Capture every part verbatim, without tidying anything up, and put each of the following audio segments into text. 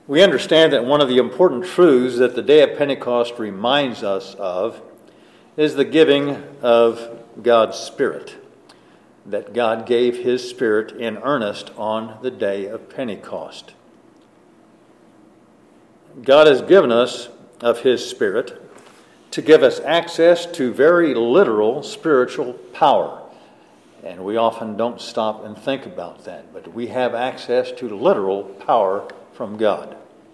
We understand that one of the important truths that the day of Pentecost reminds us of is the giving of God's Spirit, that God gave His Spirit in earnest on the day of Pentecost. God has given us of His Spirit to give us access to very literal spiritual power. And we often don't stop and think about that, but we have access to literal power from God.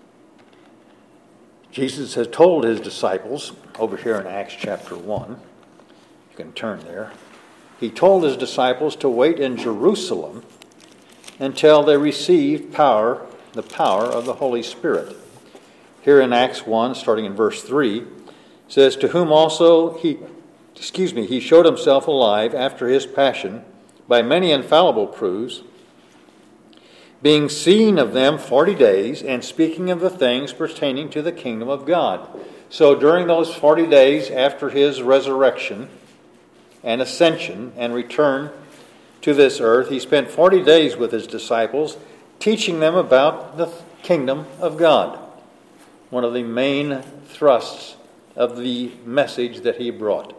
Jesus has told His disciples, over here in Acts chapter one, you can turn there, He told His disciples to wait in Jerusalem until they received power, the power of the Holy Spirit. Here in Acts one, starting in verse three, it says, to whom also he, excuse me, he showed himself alive after his passion by many infallible proofs, being seen of them forty days, and speaking of the things pertaining to the kingdom of God. So during those forty days after his resurrection and ascension and return to this earth, he spent forty days with his disciples, teaching them about the kingdom of God. One of the main thrusts of the message that he brought.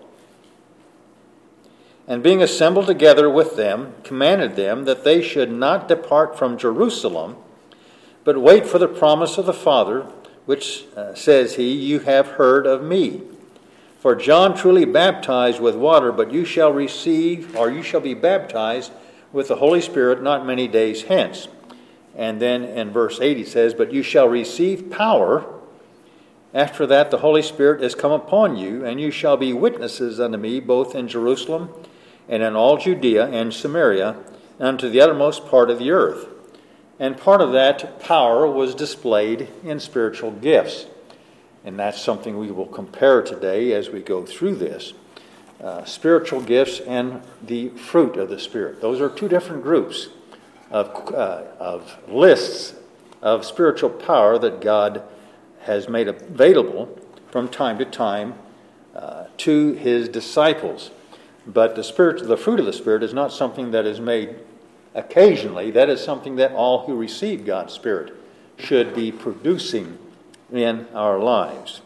And being assembled together with them, commanded them that they should not depart from Jerusalem, but wait for the promise of the Father, which, uh, says he, you have heard of me. For John truly baptized with water, but you shall receive, or you shall be baptized with the Holy Spirit not many days hence. And then in verse eight he says, but you shall receive power. After that, the Holy Spirit is come upon you, and you shall be witnesses unto me, both in Jerusalem and in all Judea and Samaria, and unto the uttermost part of the earth. And part of that power was displayed in spiritual gifts. And that's something we will compare today as we go through this. Uh, spiritual gifts and the fruit of the Spirit. Those are two different groups of, uh, of lists of spiritual power that God has made available from time to time uh, to His disciples. But the spirit, the fruit of the Spirit is not something that is made occasionally. That is something that all who receive God's Spirit should be producing in our lives.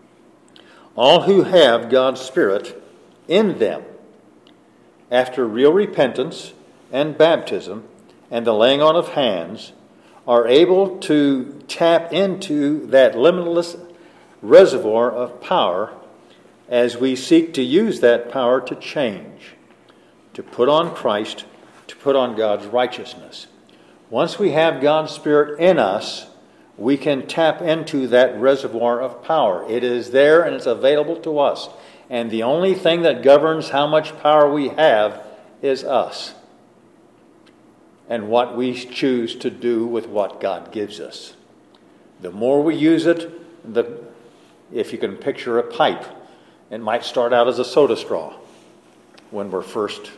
All who have God's Spirit in them, after real repentance and baptism and the laying on of hands, are able to tap into that limitless reservoir of power as we seek to use that power to change, to put on Christ, to put on God's righteousness. Once we have God's Spirit in us, we can tap into that reservoir of power. It is there and it's available to us. And the only thing that governs how much power we have is us, and what we choose to do with what God gives us. The more we use it, the if you can picture a pipe, it might start out as a soda straw when we're first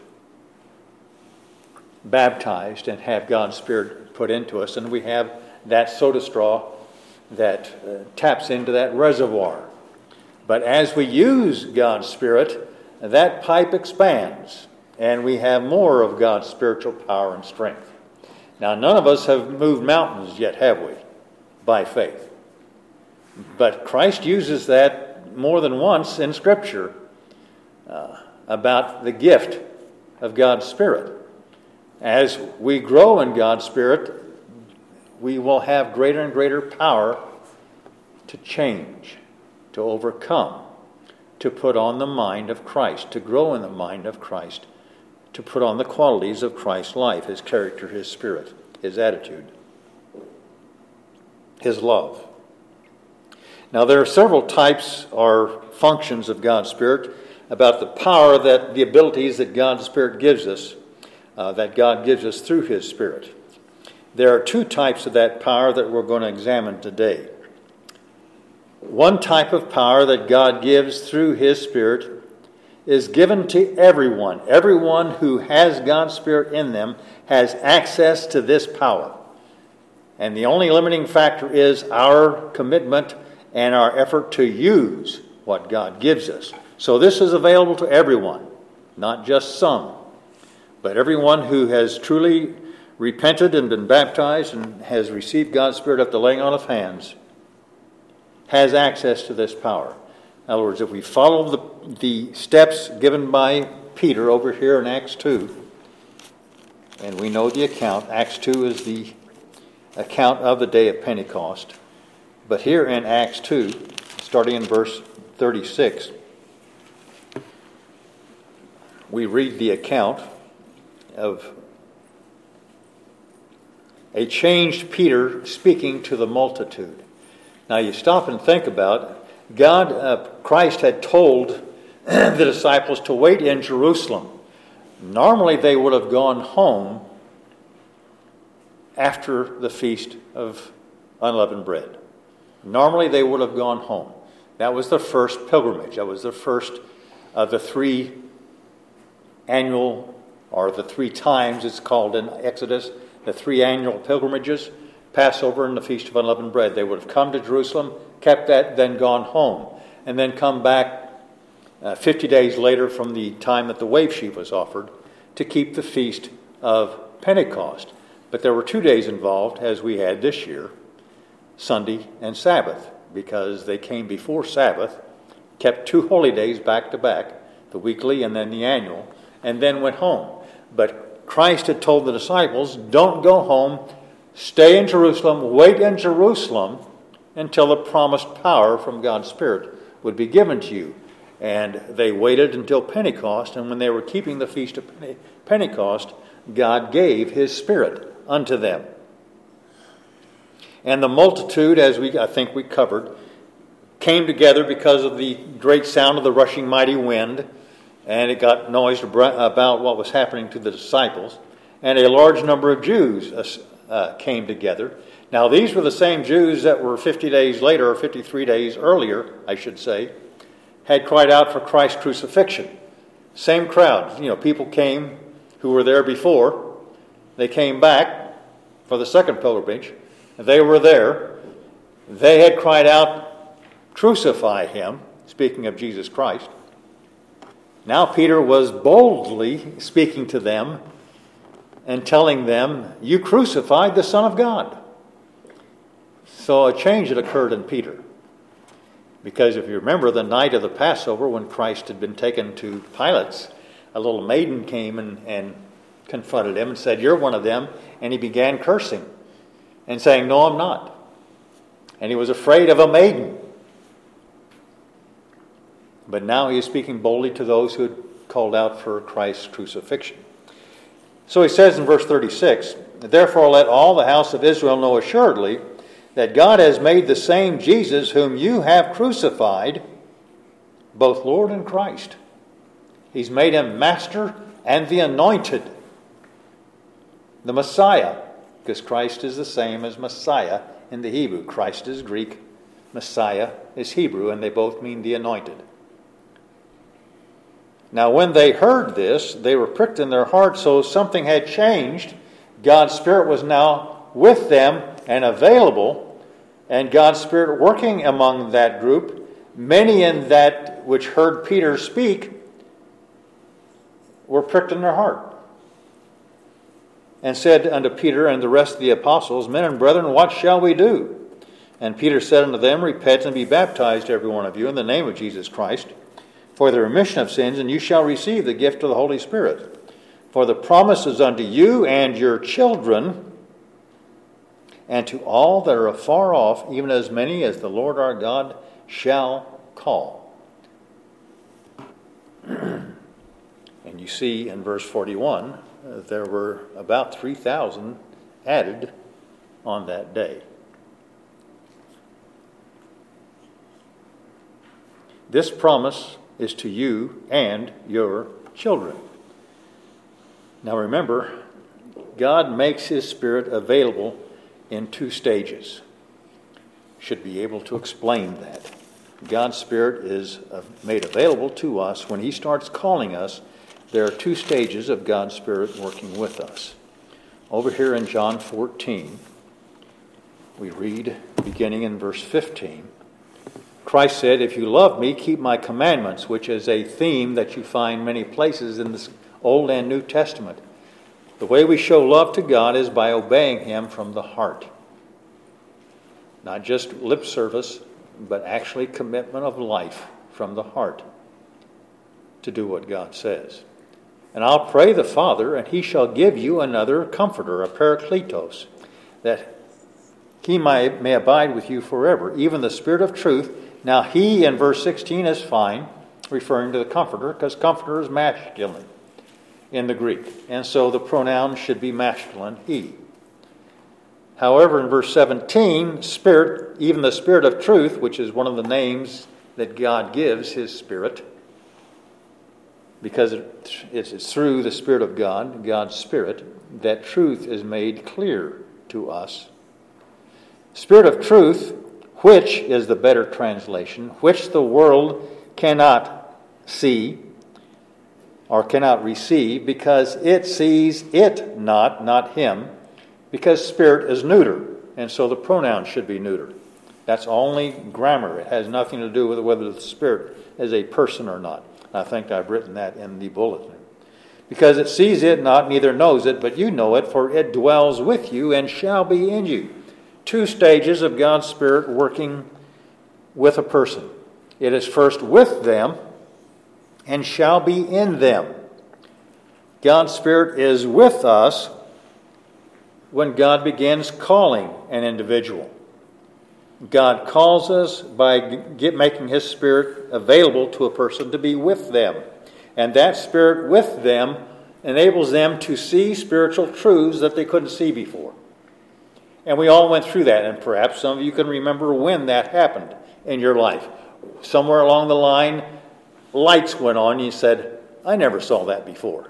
baptized and have God's Spirit put into us, and we have that soda straw that uh, taps into that reservoir. But as we use God's Spirit, that pipe expands, and we have more of God's spiritual power and strength. Now, none of us have moved mountains yet, have we? By faith. But Christ uses that more than once in Scripture uh, about the gift of God's Spirit. As we grow in God's Spirit, we will have greater and greater power to change, to overcome, to put on the mind of Christ, to grow in the mind of Christ, to put on the qualities of Christ's life, His character, His spirit, His attitude, His love. Now, there are several types or functions of God's Spirit about the power, that the abilities that God's Spirit gives us, uh, that God gives us through His Spirit. There are two types of that power that we're going to examine today. One type of power that God gives through His Spirit is given to everyone. Everyone who has God's Spirit in them has access to this power. And the only limiting factor is our commitment and our effort to use what God gives us. So this is available to everyone, not just some, but everyone who has truly repented and been baptized and has received God's Spirit after laying on of hands has access to this power. In other words, if we follow the, the steps given by Peter over here in Acts two, and we know the account, Acts two is the account of the day of Pentecost, but here in Acts two, starting in verse thirty-six, we read the account of a changed Peter speaking to the multitude. Now you stop and think about it. God, uh, Christ had told the disciples to wait in Jerusalem. Normally they would have gone home after the Feast of Unleavened Bread. Normally they would have gone home. That was the first pilgrimage. That was the first of the three annual, or the three times it's called in Exodus, the three annual pilgrimages, Passover and the Feast of Unleavened Bread. They would have come to Jerusalem, kept that, then gone home, and then come back uh, fifty days later from the time that the wave sheaf was offered to keep the Feast of Pentecost. But there were two days involved, as we had this year, Sunday and Sabbath, because they came before Sabbath, kept two holy days back to back, the weekly and then the annual, and then went home. But Christ had told the disciples, don't go home, stay in Jerusalem, wait in Jerusalem until the promised power from God's Spirit would be given to you. And they waited until Pentecost, and when they were keeping the Feast of Pentecost, God gave His Spirit unto them. And the multitude, as we I think we covered, came together because of the great sound of the rushing mighty wind, and it got noised about what was happening to the disciples. And a large number of Jews uh, came together. Now, these were the same Jews that were fifty days later, or fifty-three days earlier, I should say, had cried out for Christ's crucifixion. Same crowd. You know, people came who were there before. They came back for the second pilgrimage. They were there. They had cried out, crucify him, speaking of Jesus Christ. Now Peter was boldly speaking to them and telling them, you crucified the Son of God. So a change had occurred in Peter. Because if you remember the night of the Passover when Christ had been taken to Pilate's, a little maiden came and, and confronted him and said, you're one of them. And he began cursing and saying, no, I'm not. And he was afraid of a maiden. But now he is speaking boldly to those who had called out for Christ's crucifixion. So he says in verse thirty-six, therefore let all the house of Israel know assuredly that God has made the same Jesus whom you have crucified, both Lord and Christ. He's made him Master and the Anointed, the Messiah, because Christ is the same as Messiah in the Hebrew. Christ is Greek, Messiah is Hebrew, and they both mean the Anointed. Now when they heard this, they were pricked in their hearts, so something had changed. God's Spirit was now with them and available, and God's Spirit working among that group. Many in that which heard Peter speak were pricked in their heart, and said unto Peter and the rest of the apostles, men and brethren, what shall we do? And Peter said unto them, repent and be baptized every one of you in the name of Jesus Christ, for the remission of sins, and you shall receive the gift of the Holy Spirit. For the promise is unto you and your children, and to all that are afar off, even as many as the Lord our God shall call. And you see in verse forty-one, uh, there were about three thousand added on that day. This promise is to you and your children. Now remember, God makes His Spirit available in two stages. Should be able to explain that. God's Spirit is made available to us when He starts calling us. There are two stages of God's Spirit working with us. Over here in John fourteen, we read, beginning in verse fifteen, Christ said, if you love me, keep my commandments, which is a theme that you find many places in the Old and New Testament. The way we show love to God is by obeying Him from the heart. Not just lip service, but actually commitment of life from the heart to do what God says. And I'll pray the Father, and He shall give you another Comforter, a Parakletos, that He may, may abide with you forever, even the Spirit of truth. Now He in verse sixteen is fine, referring to the Comforter, because Comforter is masculine in the Greek. And so the pronoun should be masculine, He. However, in verse seventeen, Spirit, even the Spirit of truth, which is one of the names that God gives His Spirit, because it's through the Spirit of God, God's Spirit, that truth is made clear to us. Spirit of truth, which is the better translation, which the world cannot see or cannot receive, because it sees it not, not Him, because Spirit is neuter, and so the pronoun should be neuter. That's only grammar. It has nothing to do with whether the Spirit is a person or not. I think I've written that in the bulletin. Because it sees it not, neither knows it, but you know it, for it dwells with you and shall be in you. Two stages of God's Spirit working with a person. It is first with them and shall be in them. God's Spirit is with us when God begins calling an individual. God calls us by get, making His Spirit available to a person to be with them. And that Spirit with them enables them to see spiritual truths that they couldn't see before. And we all went through that, and perhaps some of you can remember when that happened in your life. Somewhere along the line, lights went on, and you said, I never saw that before.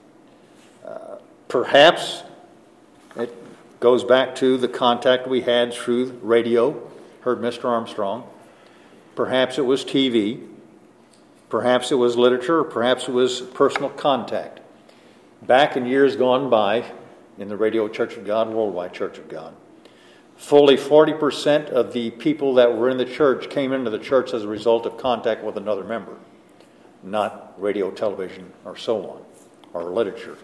Uh, perhaps it goes back to the contact we had through radio, heard Mister Armstrong. Perhaps it was T V. Perhaps it was literature. Or perhaps it was personal contact. Back in years gone by, in the Radio Church of God, Worldwide Church of God, fully forty percent of the people that were in the church came into the church as a result of contact with another member, not radio, television, or so on, or literature.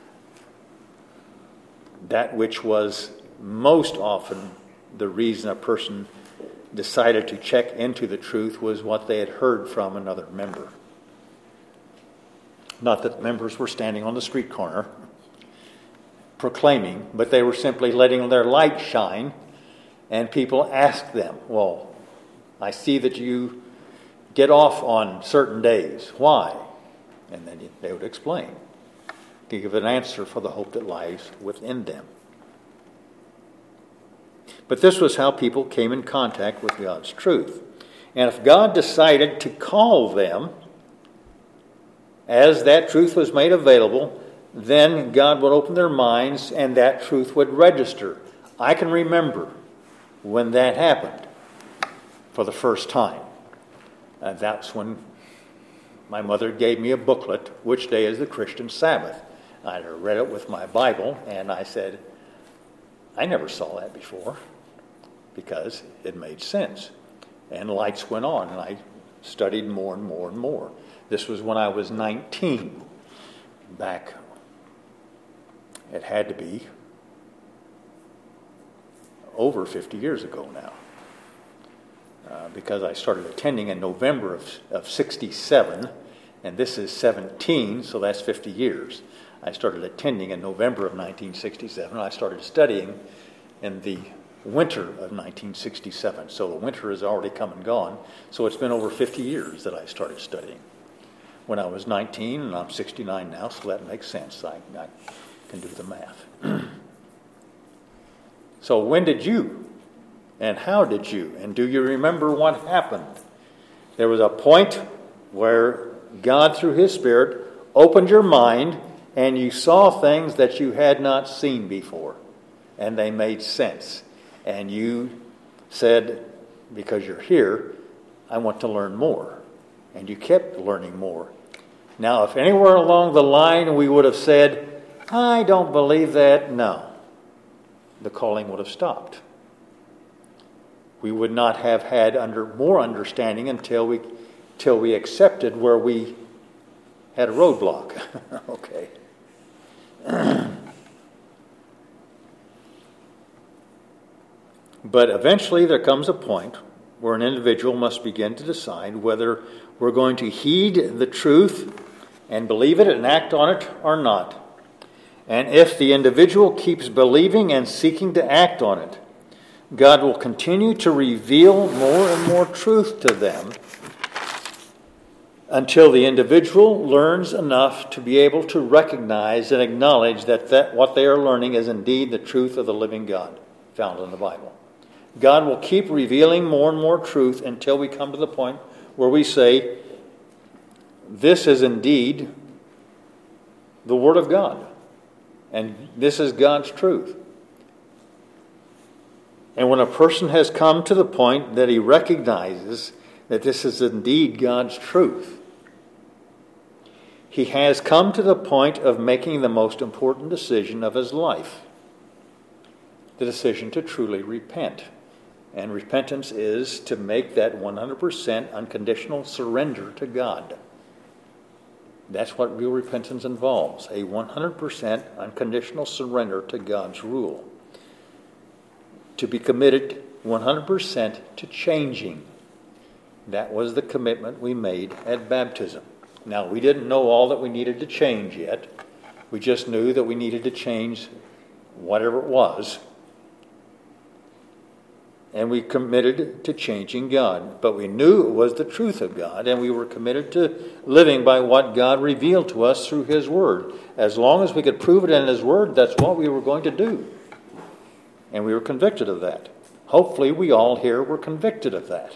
That which was most often the reason a person decided to check into the truth was what they had heard from another member. Not that members were standing on the street corner proclaiming, but they were simply letting their light shine, and people asked them, well, I see that you get off on certain days. Why? And then they would explain, to give an answer for the hope that lies within them. But this was how people came in contact with God's truth. And if God decided to call them, as that truth was made available, then God would open their minds and that truth would register. I can remember when that happened for the first time. And that's when my mother gave me a booklet, Which Day is the Christian Sabbath? I read it with my Bible, and I said, I never saw that before, because it made sense. And lights went on, and I studied more and more and more. This was when I was nineteen, back, it had to be over fifty years ago now, uh, because I started attending in November of, of sixty-seven, and this is seventeen, so that's fifty years. I started attending in November of nineteen sixty-seven. I started studying in the winter of nineteen sixty-seven. So the winter has already come and gone. So it's been over fifty years that I started studying. When I was nineteen, and I'm sixty-nine now, so that makes sense. I, I can do the math. So when did you? And how did you? And do you remember what happened? There was a point where God, through His Spirit, opened your mind, and you saw things that you had not seen before, and they made sense. And you said, because you're here, I want to learn more. And you kept learning more. Now, if anywhere along the line we would have said, I don't believe that, no, the calling would have stopped. We would not have had under more understanding until we, till we accepted where we had a roadblock. Okay. But eventually there comes a point where an individual must begin to decide whether we're going to heed the truth and believe it and act on it or not. And if the individual keeps believing and seeking to act on it, God will continue to reveal more and more truth to them until the individual learns enough to be able to recognize and acknowledge that, that what they are learning is indeed the truth of the living God found in the Bible. God will keep revealing more and more truth until we come to the point where we say, this is indeed the Word of God, and this is God's truth. And when a person has come to the point that he recognizes that this is indeed God's truth, he has come to the point of making the most important decision of his life, the decision to truly repent. And repentance is to make that one hundred percent unconditional surrender to God. That's what real repentance involves, a one hundred percent unconditional surrender to God's rule. To be committed one hundred percent to changing. That was the commitment we made at baptism. Now, we didn't know all that we needed to change yet. We just knew that we needed to change whatever it was. And we committed to changing God. But we knew it was the truth of God, and we were committed to living by what God revealed to us through His Word. As long as we could prove it in His Word, that's what we were going to do. And we were convicted of that. Hopefully we all here were convicted of that.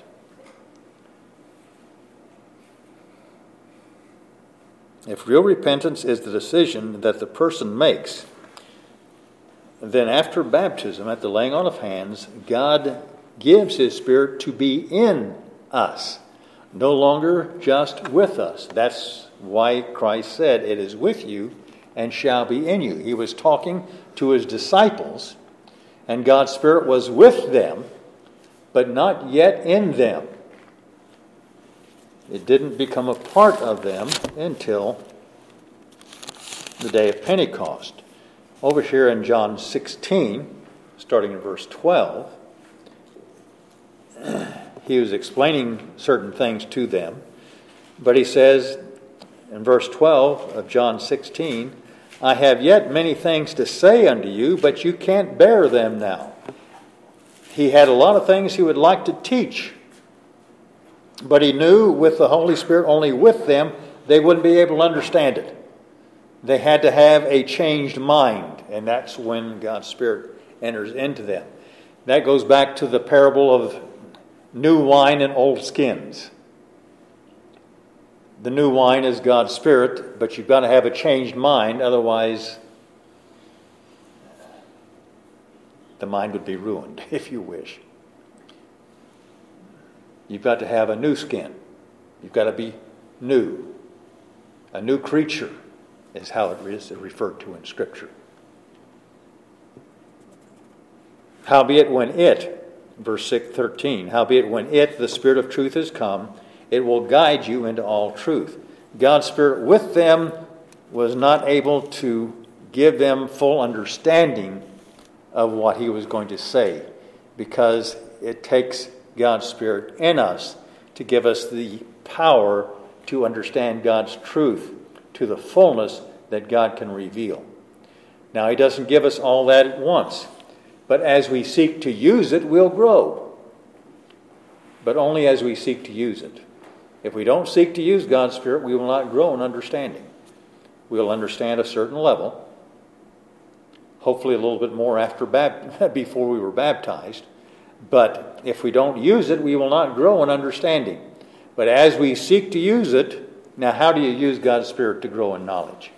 If real repentance is the decision that the person makes, then after baptism, at the laying on of hands, God gives His Spirit to be in us, no longer just with us. That's why Christ said, "It is with you and shall be in you." He was talking to His disciples, and God's Spirit was with them, but not yet in them. It didn't become a part of them until the day of Pentecost. Over here in John sixteen, starting in verse twelve, he was explaining certain things to them, but he says in verse twelve of John sixteen, "I have yet many things to say unto you, but you can't bear them now." He had a lot of things he would like to teach, but he knew with the Holy Spirit only with them, they wouldn't be able to understand it. They had to have a changed mind, and that's when God's Spirit enters into them. That goes back to the parable of new wine and old skins. The new wine is God's Spirit, but you've got to have a changed mind, otherwise the mind would be ruined, if you wish. You've got to have a new skin. You've got to be new. A new creature is how it is referred to in Scripture. Howbeit when it, verse thirteen, howbeit when it, the Spirit of truth, is come, it will guide you into all truth. God's Spirit with them was not able to give them full understanding of what He was going to say, because it takes God's Spirit in us to give us the power to understand God's truth to the fullness that God can reveal. Now, He doesn't give us all that at once, but as we seek to use it, we'll grow. But only as we seek to use it. If we don't seek to use God's Spirit, we will not grow in understanding. We'll understand a certain level, hopefully a little bit more after bap- before we were baptized. But if we don't use it, we will not grow in understanding. But as we seek to use it, now how do you use God's Spirit to grow in knowledge?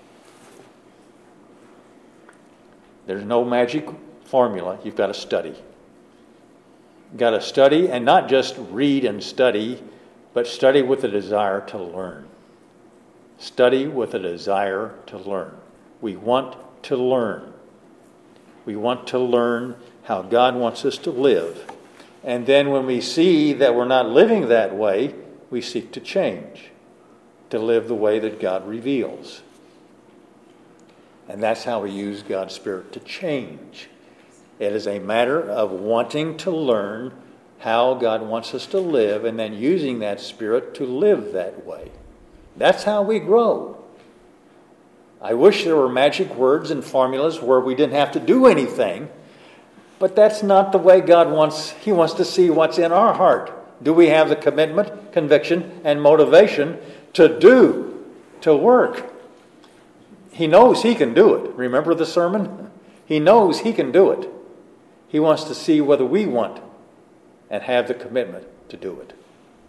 There's no magic formula. You've got to study. You've got to study, and not just read and study, but study with a desire to learn. Study with a desire to learn. We want to learn. We want to learn how God wants us to live. And then when we see that we're not living that way, we seek to change, to live the way that God reveals. And that's how we use God's Spirit to change. It is a matter of wanting to learn how God wants us to live and then using that Spirit to live that way. That's how we grow. I wish there were magic words and formulas where we didn't have to do anything, but that's not the way God wants. He wants to see what's in our heart. Do we have the commitment, conviction, and motivation to do, to work? He knows He can do it. Remember the sermon? He knows He can do it. He wants to see whether we want and have the commitment to do it.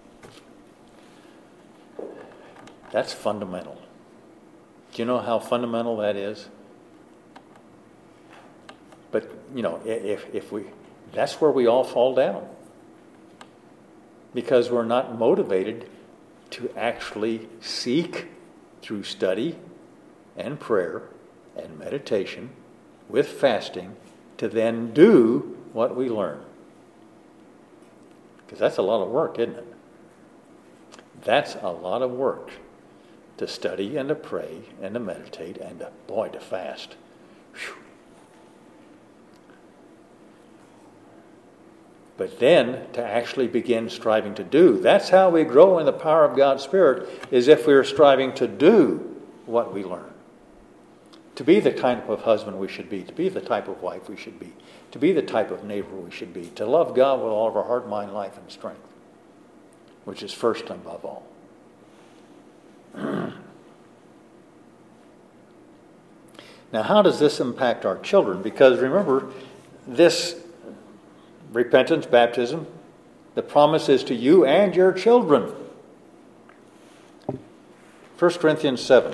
That's fundamental. Do you know how fundamental that is? But, you know, if, if we, that's where we all fall down. Because we're not motivated to actually seek through study and prayer and meditation with fasting to then do what we learn. Because that's a lot of work, isn't it? That's a lot of work to study and to pray and to meditate and to, boy, to fast. Whew. But then to actually begin striving to do. That's how we grow in the power of God's Spirit, is if we are striving to do what we learn. To be the type of husband we should be, to be the type of wife we should be, to be the type of neighbor we should be, to love God with all of our heart, mind, life, and strength, which is first and above all. Now, how does this impact our children? Because remember, this repentance, baptism, the promise is to you and your children. First Corinthians seven.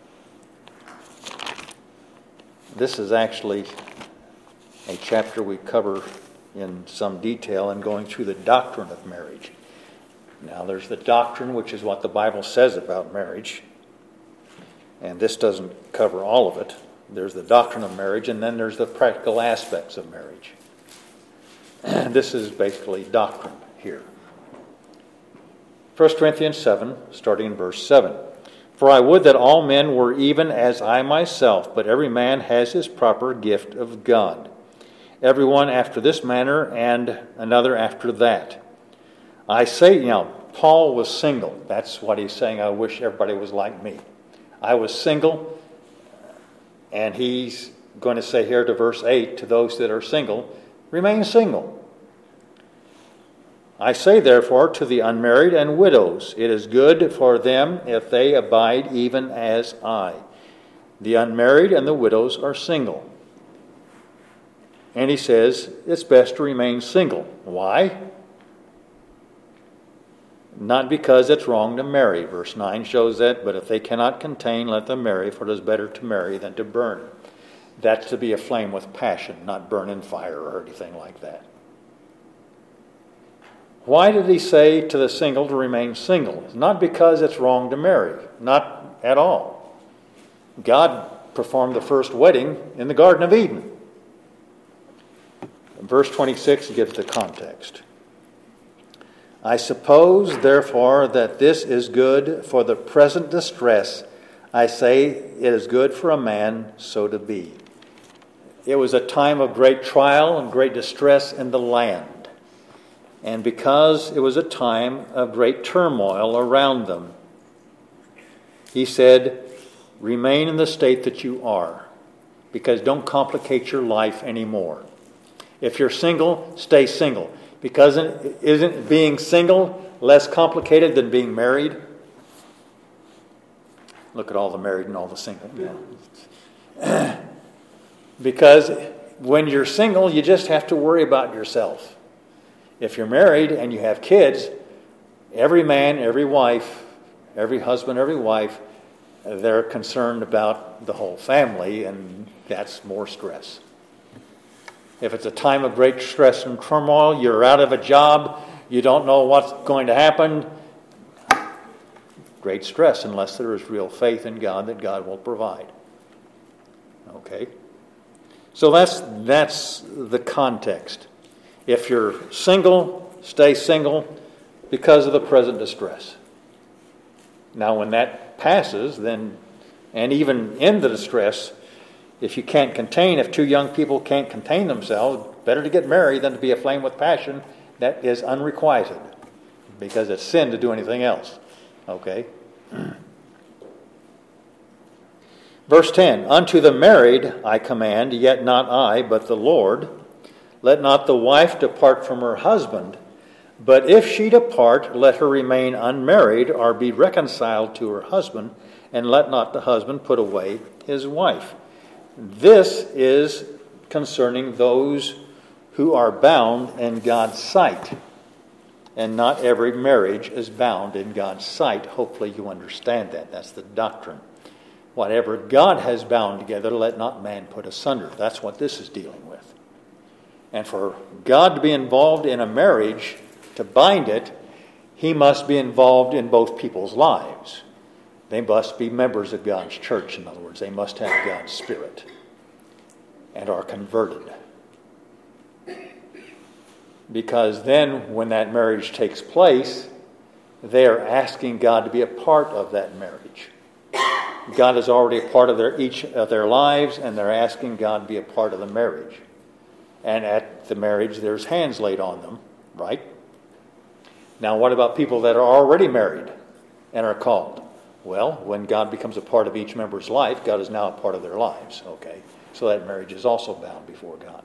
This is actually a chapter we cover in some detail in going through the doctrine of marriage. Now, there's the doctrine, which is what the Bible says about marriage. And this doesn't cover all of it. There's the doctrine of marriage, and then there's the practical aspects of marriage. And this is basically doctrine here. First Corinthians seven, starting in verse seven. For I would that all men were even as I myself, but every man has his proper gift of God. Everyone after this manner, and another after that. I say, you know, Paul was single. That's what he's saying. I wish everybody was like me. I was single, and he's going to say here to verse eight, to those that are single, remain single. I say, therefore, to the unmarried and widows, it is good for them if they abide even as I. The unmarried and the widows are single. And he says, it's best to remain single. Why? Not because it's wrong to marry. Verse nine shows that, but if they cannot contain, let them marry, for it is better to marry than to burn. That's to be aflame with passion, not burn in fire or anything like that. Why did he say to the single to remain single? It's not because it's wrong to marry. Not at all. God performed the first wedding in the Garden of Eden. Verse twenty-six gives the context. I suppose, therefore, that this is good for the present distress. I say it is good for a man so to be. It was a time of great trial and great distress in the land. And because it was a time of great turmoil around them, he said, remain in the state that you are, because don't complicate your life anymore. If you're single, stay single. Because isn't being single less complicated than being married? Look at all the married and all the single. Yeah. Because when you're single, you just have to worry about yourself. If you're married and you have kids, every man, every wife, every husband, every wife, they're concerned about the whole family, and that's more stress. If it's a time of great stress and turmoil, you're out of a job, you don't know what's going to happen, great stress unless there is real faith in God that God will provide. Okay? So that's that's the context. If you're single, stay single because of the present distress. Now, when that passes, then, and even in the distress, If you can't contain, if two young people can't contain themselves, better to get married than to be aflame with passion that is unrequited, because it's sin to do anything else. Okay? Verse ten, unto the married I command, yet not I, but the Lord. Let not the wife depart from her husband, but if she depart, let her remain unmarried, or be reconciled to her husband, and let not the husband put away his wife. This is concerning those who are bound in God's sight. And not every marriage is bound in God's sight. Hopefully you understand that. That's the doctrine. Whatever God has bound together, let not man put asunder. That's what this is dealing with. And for God to be involved in a marriage, to bind it, he must be involved in both people's lives. They must be members of God's church, in other words. They must have God's Spirit and are converted. Because then when that marriage takes place, they are asking God to be a part of that marriage. God is already a part of their each of their lives, and they're asking God to be a part of the marriage. And at the marriage, there's hands laid on them, right? Now, what about people that are already married and are called? Well, when God becomes a part of each member's life, God is now a part of their lives, okay? So that marriage is also bound before God.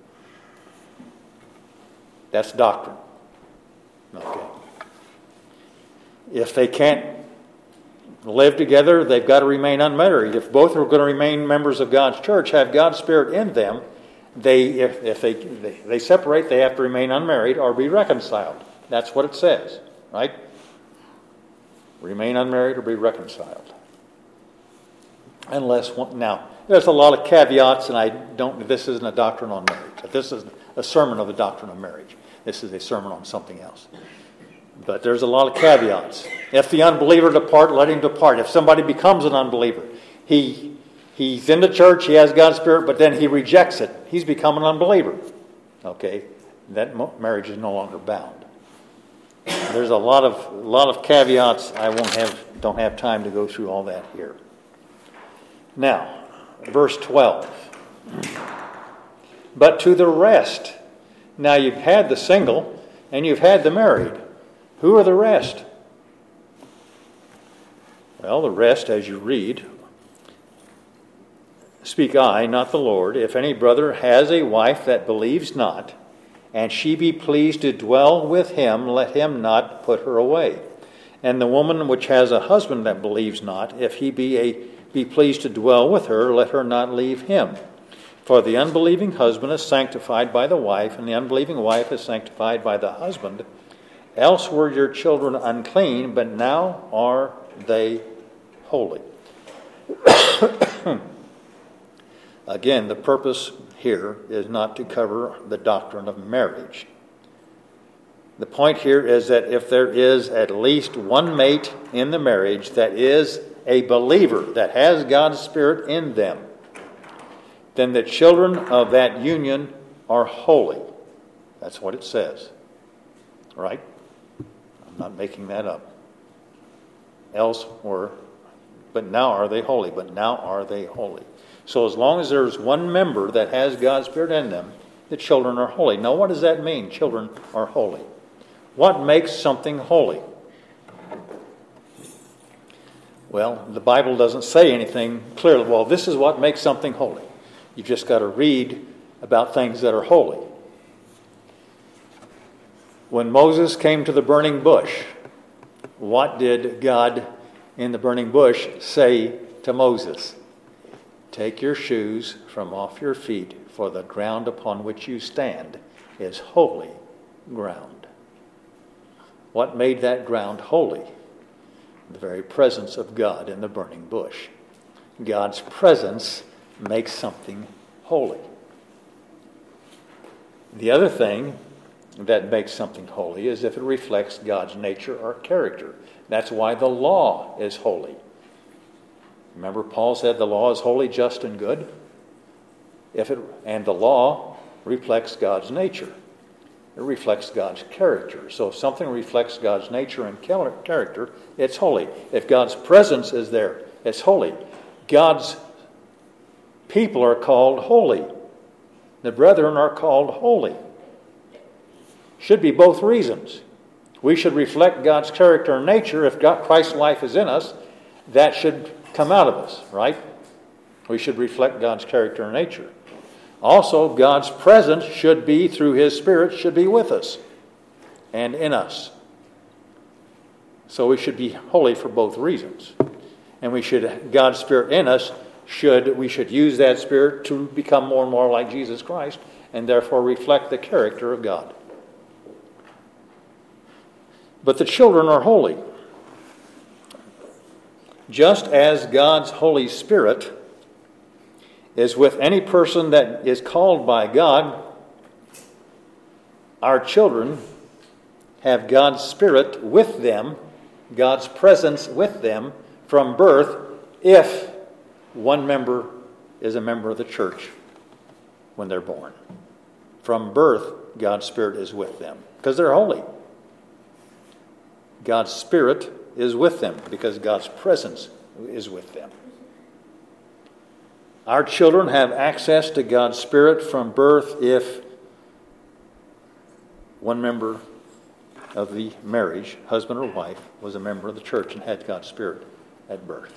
That's doctrine. Okay. If they can't live together, they've got to remain unmarried. If both are going to remain members of God's church, have God's Spirit in them, they if, if they, they they separate, they have to remain unmarried or be reconciled. That's what it says, right? Remain unmarried or be reconciled. Unless one, now, there's a lot of caveats, and I don't. This isn't a doctrine on marriage. This is a sermon of the doctrine of marriage. This is a sermon on something else. But there's a lot of caveats. If the unbeliever depart, let him depart. If somebody becomes an unbeliever, he he's in the church, he has God's Spirit, but then he rejects it. He's become an unbeliever. Okay, that marriage is no longer bound. There's a lot of a lot of caveats. I won't have don't have time to go through all that here. Now, verse twelve. But to the rest, now you've had the single and you've had the married. Who are the rest? Well, the rest, as you read, speak I, not the Lord, if any brother has a wife that believes not, and she be pleased to dwell with him, let him not put her away. And the woman which has a husband that believes not, if he be a be pleased to dwell with her, let her not leave him. For the unbelieving husband is sanctified by the wife, and the unbelieving wife is sanctified by the husband. Else were your children unclean, but now are they holy. Again, the purpose here is not to cover the doctrine of marriage. The point here is that if there is at least one mate in the marriage that is a believer, that has God's Spirit in them, then the children of that union are holy. That's what it says. Right? I'm not making that up. Else were, but now are they holy. But now are they holy. So as long as there's one member that has God's Spirit in them, the children are holy. Now what does that mean, children are holy? What makes something holy? Well, the Bible doesn't say anything clearly. Well, this is what makes something holy. You've just got to read about things that are holy. When Moses came to the burning bush, what did God in the burning bush say to Moses? Take your shoes from off your feet, for the ground upon which you stand is holy ground. What made that ground holy? The very presence of God in the burning bush. God's presence makes something holy. The other thing that makes something holy is if it reflects God's nature or character. That's why the law is holy. Remember, Paul said the law is holy, just, and good. If it and the law reflects God's nature. It reflects God's character. So if something reflects God's nature and character, it's holy. If God's presence is there, it's holy. God's people are called holy. The brethren are called holy. Should be both reasons. We should reflect God's character and nature. If God, Christ's life is in us, that should come out of us, right? We should reflect God's character and nature. Also, God's presence should be, through His Spirit, should be with us and in us. So we should be holy for both reasons. And we should, God's Spirit in us, should we should use that Spirit to become more and more like Jesus Christ and therefore reflect the character of God. But the children are holy. Just as God's Holy Spirit is with any person that is called by God, our children have God's Spirit with them, God's presence with them from birth, if one member is a member of the church when they're born. From birth, God's Spirit is with them because they're holy. God's Spirit is with them because God's presence is with them. Our children have access to God's Spirit from birth if one member of the marriage, husband or wife, was a member of the church and had God's Spirit at birth.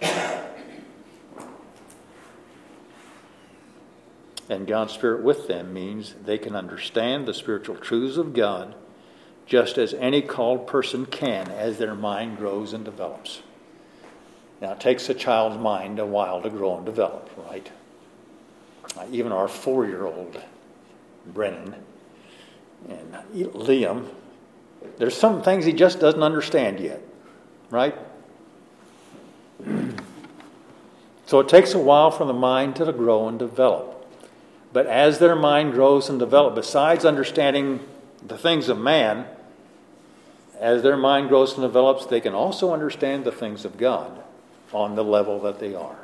And God's Spirit with them means they can understand the spiritual truths of God just as any called person can as their mind grows and develops. Now, it takes a child's mind a while to grow and develop, right? Even our four-year-old, Brennan, and Liam, there's some things he just doesn't understand yet, right? So it takes a while for the mind to grow and develop. But as their mind grows and develops, besides understanding the things of man, as their mind grows and develops, they can also understand the things of God on the level that they are.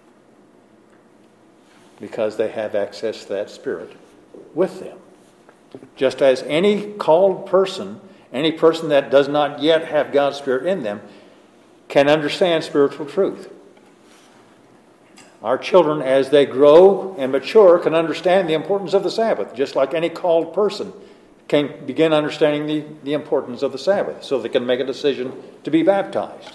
Because they have access to that Spirit with them. Just as any called person, any person that does not yet have God's Spirit in them, can understand spiritual truth. Our children, as they grow and mature, can understand the importance of the Sabbath, just like any called person can begin understanding the, the importance of the Sabbath, so they can make a decision to be baptized.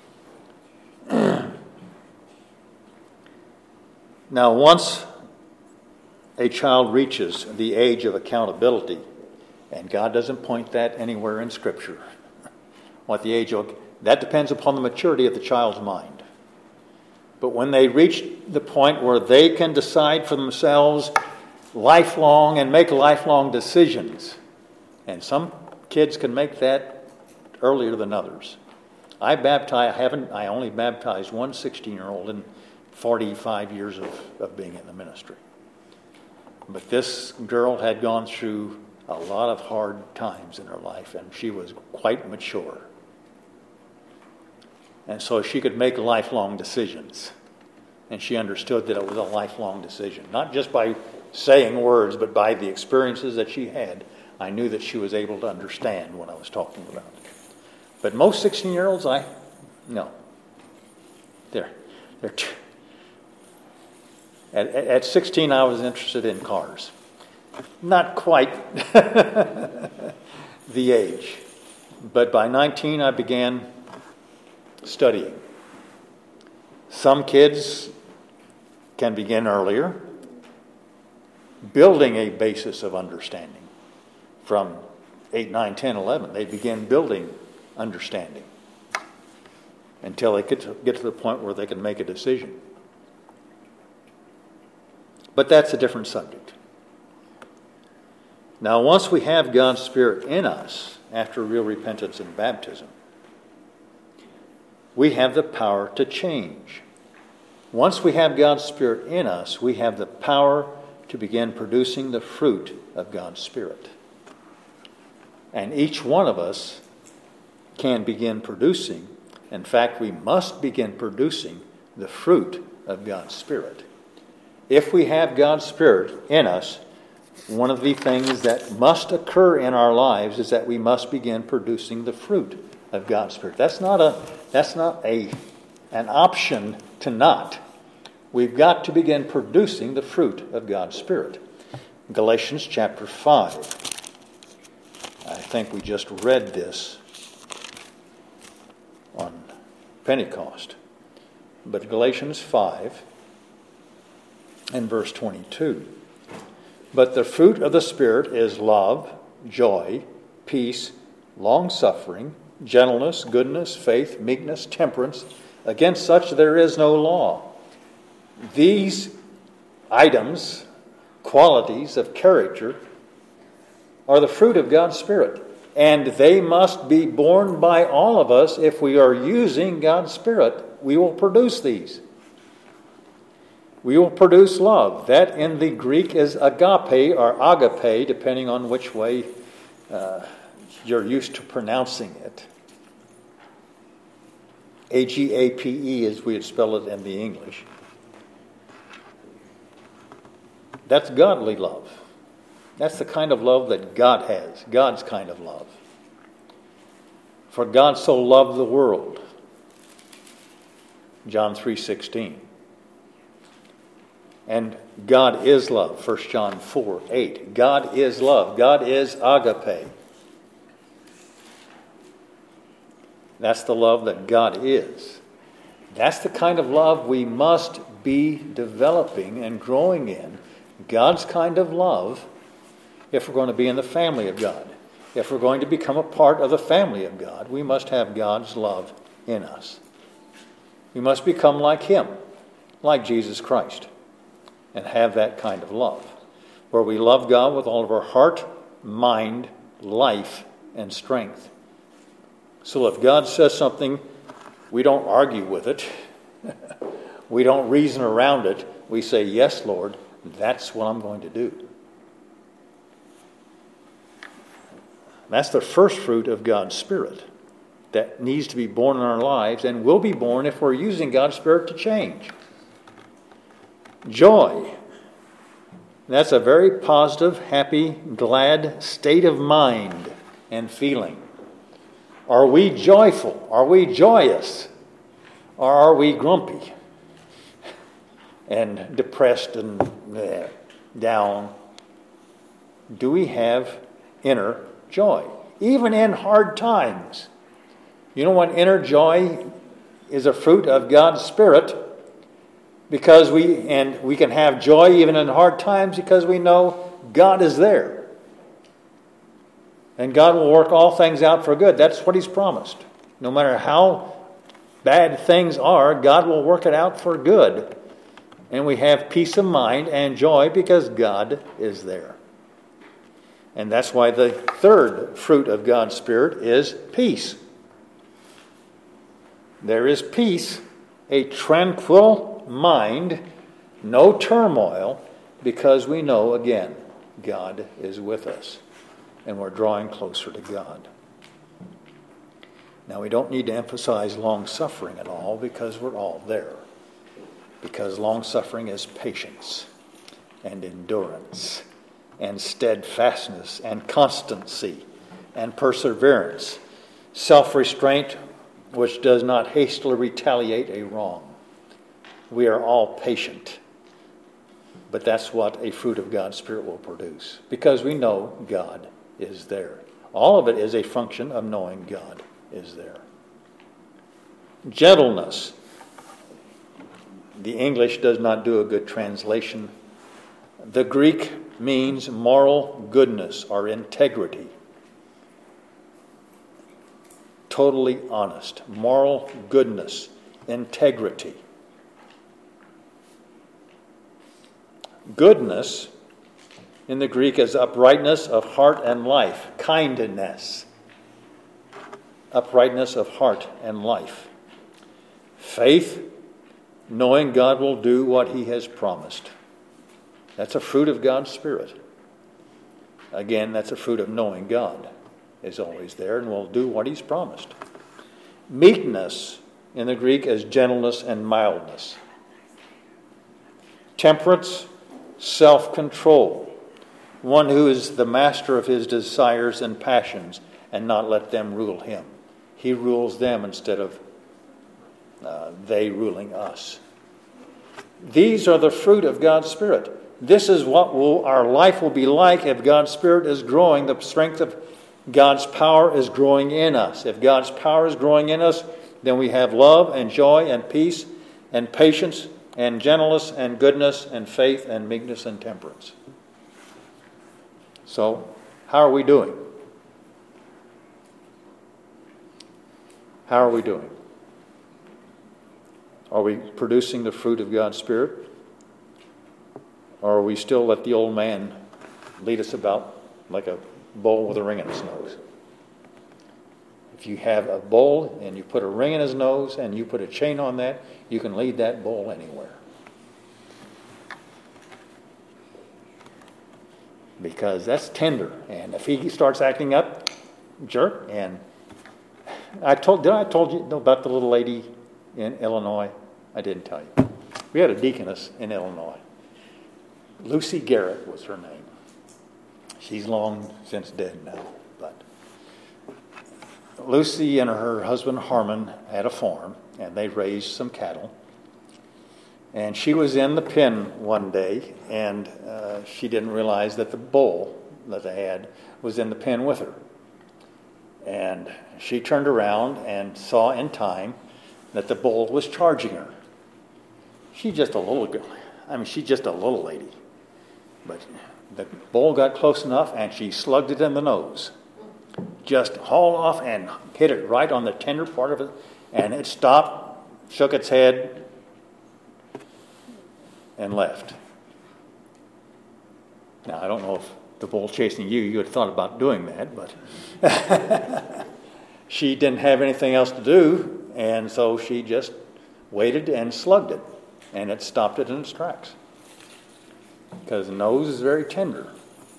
Now, once a child reaches the age of accountability, and God doesn't point that anywhere in Scripture, what the age of, that depends upon the maturity of the child's mind. But when they reach the point where they can decide for themselves lifelong and make lifelong decisions, and some kids can make that earlier than others. I baptize, I haven't, I only baptized one sixteen-year-old in forty-five years of, of being in the ministry. But this girl had gone through a lot of hard times in her life, and she was quite mature. And so she could make lifelong decisions. And she understood that it was a lifelong decision. Not just by saying words, but by the experiences that she had. I knew that she was able to understand what I was talking about. But most sixteen-year-olds, I, no. They're, they're too, at, at sixteen, I was interested in cars. Not quite the age. But by nineteen, I began studying. Some kids can begin earlier, building a basis of understanding. From eight, nine, ten, eleven, they begin building understanding until they get to, get to the point where they can make a decision. But that's a different subject. Now, once we have God's Spirit in us after real repentance and baptism, we have the power to change. Once we have God's Spirit in us, we have the power to begin producing the fruit of God's Spirit. And each one of us can begin producing. In fact, we must begin producing the fruit of God's Spirit. If we have God's Spirit in us, one of the things that must occur in our lives is that we must begin producing the fruit of God's Spirit. That's not a that's not a an option to not. we've got to begin producing the fruit of God's Spirit. Galatians chapter five. I think we just read this on Pentecost. But Galatians five and verse twenty-two. But the fruit of the Spirit is love, joy, peace, long-suffering, gentleness, goodness, faith, meekness, temperance. Against such there is no law. These items, qualities of character, are the fruit of God's Spirit. And they must be borne by all of us if we are using God's Spirit. We will produce these. We will produce love. That in the Greek is agape or agape, depending on which way uh, you're used to pronouncing it. A G A P E as we would spell it in the English. That's godly love. That's the kind of love that God has. God's kind of love. For God so loved the world. John three sixteen. And God is love. First John four eight. God is love. God is agape. That's the love that God is. That's the kind of love we must be developing and growing in. God's kind of love if we're going to be in the family of God. If we're going to become a part of the family of God, we must have God's love in us. We must become like Him, like Jesus Christ, and have that kind of love, where we love God with all of our heart, mind, life, and strength. So if God says something, we don't argue with it. We don't reason around it. We say, yes, Lord, that's what I'm going to do. That's the first fruit of God's Spirit that needs to be born in our lives and will be born if we're using God's Spirit to change. Joy. That's a very positive, happy, glad state of mind and feeling. Are we joyful? Are we joyous? Or are we grumpy and depressed and eh, down? Do we have inner joy? Even in hard times. You know what inner joy is a fruit of God's Spirit? Because we, and we can have joy even in hard times because we know God is there. And God will work all things out for good. That's what He's promised. No matter how bad things are, God will work it out for good. And we have peace of mind and joy because God is there. And that's why the third fruit of God's Spirit is peace. There is peace, a tranquil mind, no turmoil, because we know, again, God is with us. And we're drawing closer to God. Now, we don't need to emphasize long-suffering at all because we're all there. Because long-suffering is patience and endurance and steadfastness and constancy and perseverance, self-restraint which does not hastily retaliate a wrong. We are all patient. But that's what a fruit of God's Spirit will produce because we know God is there. All of it is a function of knowing God is there. Gentleness. The English does not do a good translation. The Greek means moral goodness or integrity. Totally honest. Moral goodness. Integrity. Goodness in the Greek is uprightness of heart and life. Kindness. Uprightness of heart and life. Faith, knowing God will do what He has promised. That's a fruit of God's Spirit. Again, that's a fruit of knowing God is always there and will do what He's promised. Meekness in the Greek is gentleness and mildness. Temperance, self-control. One who is the master of his desires and passions and not let them rule him. He rules them instead of uh, they ruling us. These are the fruit of God's Spirit. This is what will, our life will be like if God's Spirit is growing. The strength of God's power is growing in us. If God's power is growing in us, then we have love and joy and peace and patience and gentleness and goodness and faith and meekness and temperance. So, how are we doing? How are we doing? Are we producing the fruit of God's Spirit? Or are we still let the old man lead us about like a bull with a ring in his nose? If you have a bull and you put a ring in his nose and you put a chain on that, you can lead that bull anywhere. Because that's tender. And if he starts acting up, jerk. And I told, did I told you about the little lady in Illinois? I didn't tell you. We had a deaconess in Illinois. Lucy Garrett was her name. She's long since dead now. But Lucy and her husband Harmon had a farm, and they raised some cattle. And she was in the pen one day, and uh, she didn't realize that the bull that they had was in the pen with her. And she turned around and saw in time that the bull was charging her. She's just a little girl. I mean, she's just a little lady. But the bull got close enough, and she slugged it in the nose. Just hauled off and hit it right on the tender part of it, and it stopped, shook its head, and left. Now, I don't know if the bull chasing you, you had thought about doing that, but she didn't have anything else to do, and so she just waited and slugged it, and it stopped it in its tracks. Because the nose is very tender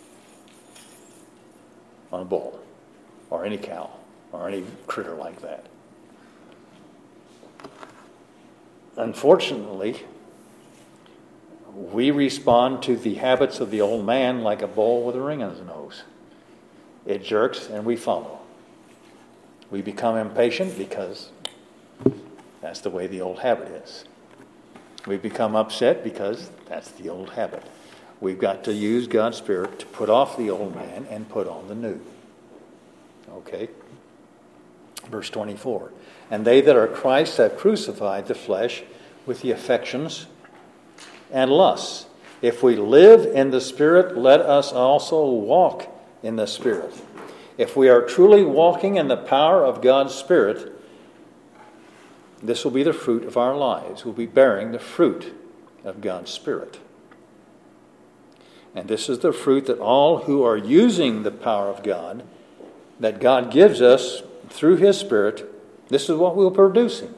on a bull, or any cow, or any critter like that. Unfortunately, we respond to the habits of the old man like a bull with a ring in his nose. It jerks and we follow. We become impatient because that's the way the old habit is. We become upset because that's the old habit. We've got to use God's Spirit to put off the old man and put on the new. Okay? Verse twenty-four. And they that are Christ have crucified the flesh with the affections and lusts. If we live in the Spirit, let us also walk in the Spirit. If we are truly walking in the power of God's Spirit, this will be the fruit of our lives. We'll be bearing the fruit of God's Spirit. And this is the fruit that all who are using the power of God, that God gives us through His Spirit, this is what we're producing.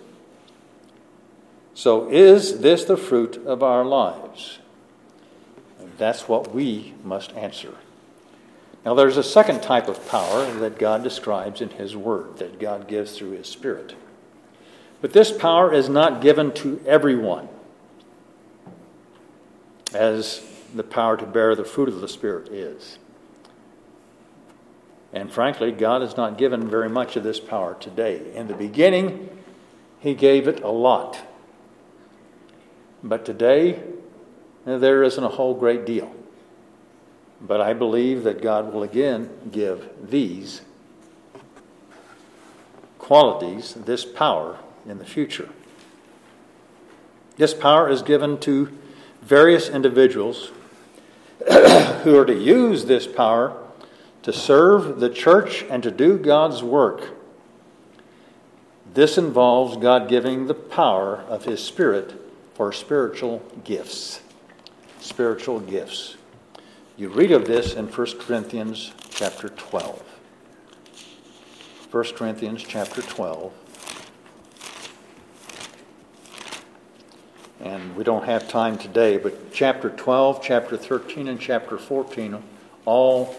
So is this the fruit of our lives? And that's what we must answer. Now there's a second type of power that God describes in His Word, that God gives through His Spirit. But this power is not given to everyone, as the power to bear the fruit of the Spirit is. And frankly, God has not given very much of this power today. In the beginning, He gave it a lot. But today, there isn't a whole great deal. But I believe that God will again give these qualities, this power, in the future. This power is given to various individuals who are to use this power to serve the church and to do God's work. This involves God giving the power of His Spirit for spiritual gifts. Spiritual gifts. You read of this in First Corinthians chapter twelve. First Corinthians chapter twelve. And we don't have time today, but chapter twelve, chapter thirteen, and chapter fourteen all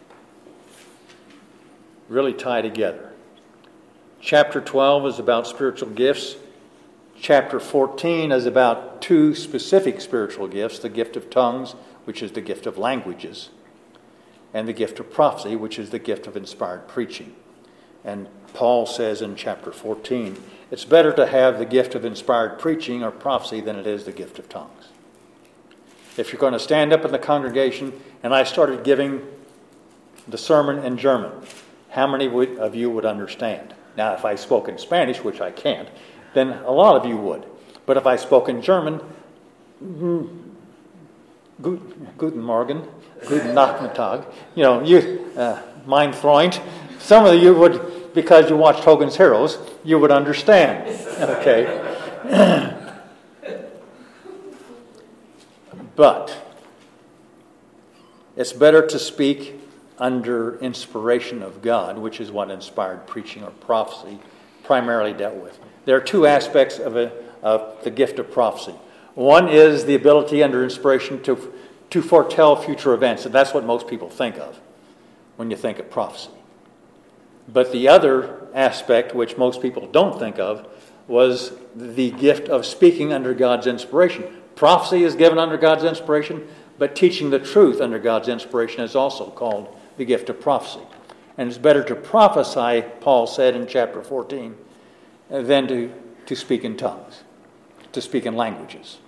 really tie together. Chapter twelve is about spiritual gifts. Chapter fourteen is about two specific spiritual gifts, the gift of tongues, which is the gift of languages, and the gift of prophecy, which is the gift of inspired preaching. And Paul says in chapter fourteen, It's better to have the gift of inspired preaching or prophecy than it is the gift of tongues. If you're going to stand up in the congregation and I started giving the sermon in German, how many would, of you would understand? Now, if I spoke in Spanish, which I can't, then a lot of you would. But if I spoke in German, Guten Morgen, Guten Nachmittag, you know, you, uh, mein Freund, some of you would, because you watched Hogan's Heroes, you would understand. Okay. But it's better to speak under inspiration of God, which is what inspired preaching or prophecy primarily dealt with. There are two aspects of, a, of the gift of prophecy. One is the ability under inspiration to, to foretell future events, and that's what most people think of when you think of prophecy. But the other aspect, which most people don't think of, was the gift of speaking under God's inspiration. Prophecy is given under God's inspiration, but teaching the truth under God's inspiration is also called the gift of prophecy. And it's better to prophesy, Paul said in chapter fourteen, than to, to speak in tongues, to speak in languages.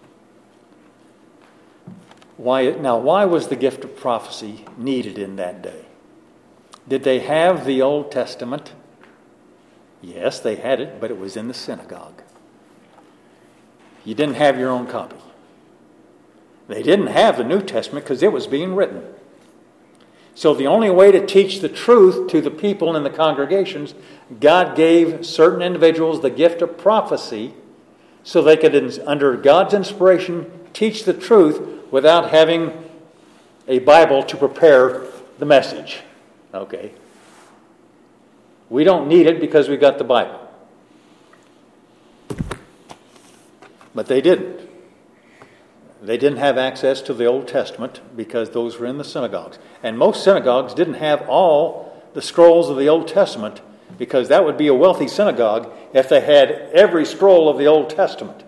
Why, now, why was the gift of prophecy needed in that day? Did they have the Old Testament? Yes, they had it, but it was in the synagogue. You didn't have your own copy. They didn't have the New Testament because it was being written. So the only way to teach the truth to the people in the congregations, God gave certain individuals the gift of prophecy so they could, under God's inspiration, teach the truth without having a Bible to prepare the message. Okay. We don't need it because we've got the Bible. But they didn't. They didn't have access to the Old Testament because those were in the synagogues. And most synagogues didn't have all the scrolls of the Old Testament because that would be a wealthy synagogue if they had every scroll of the Old Testament.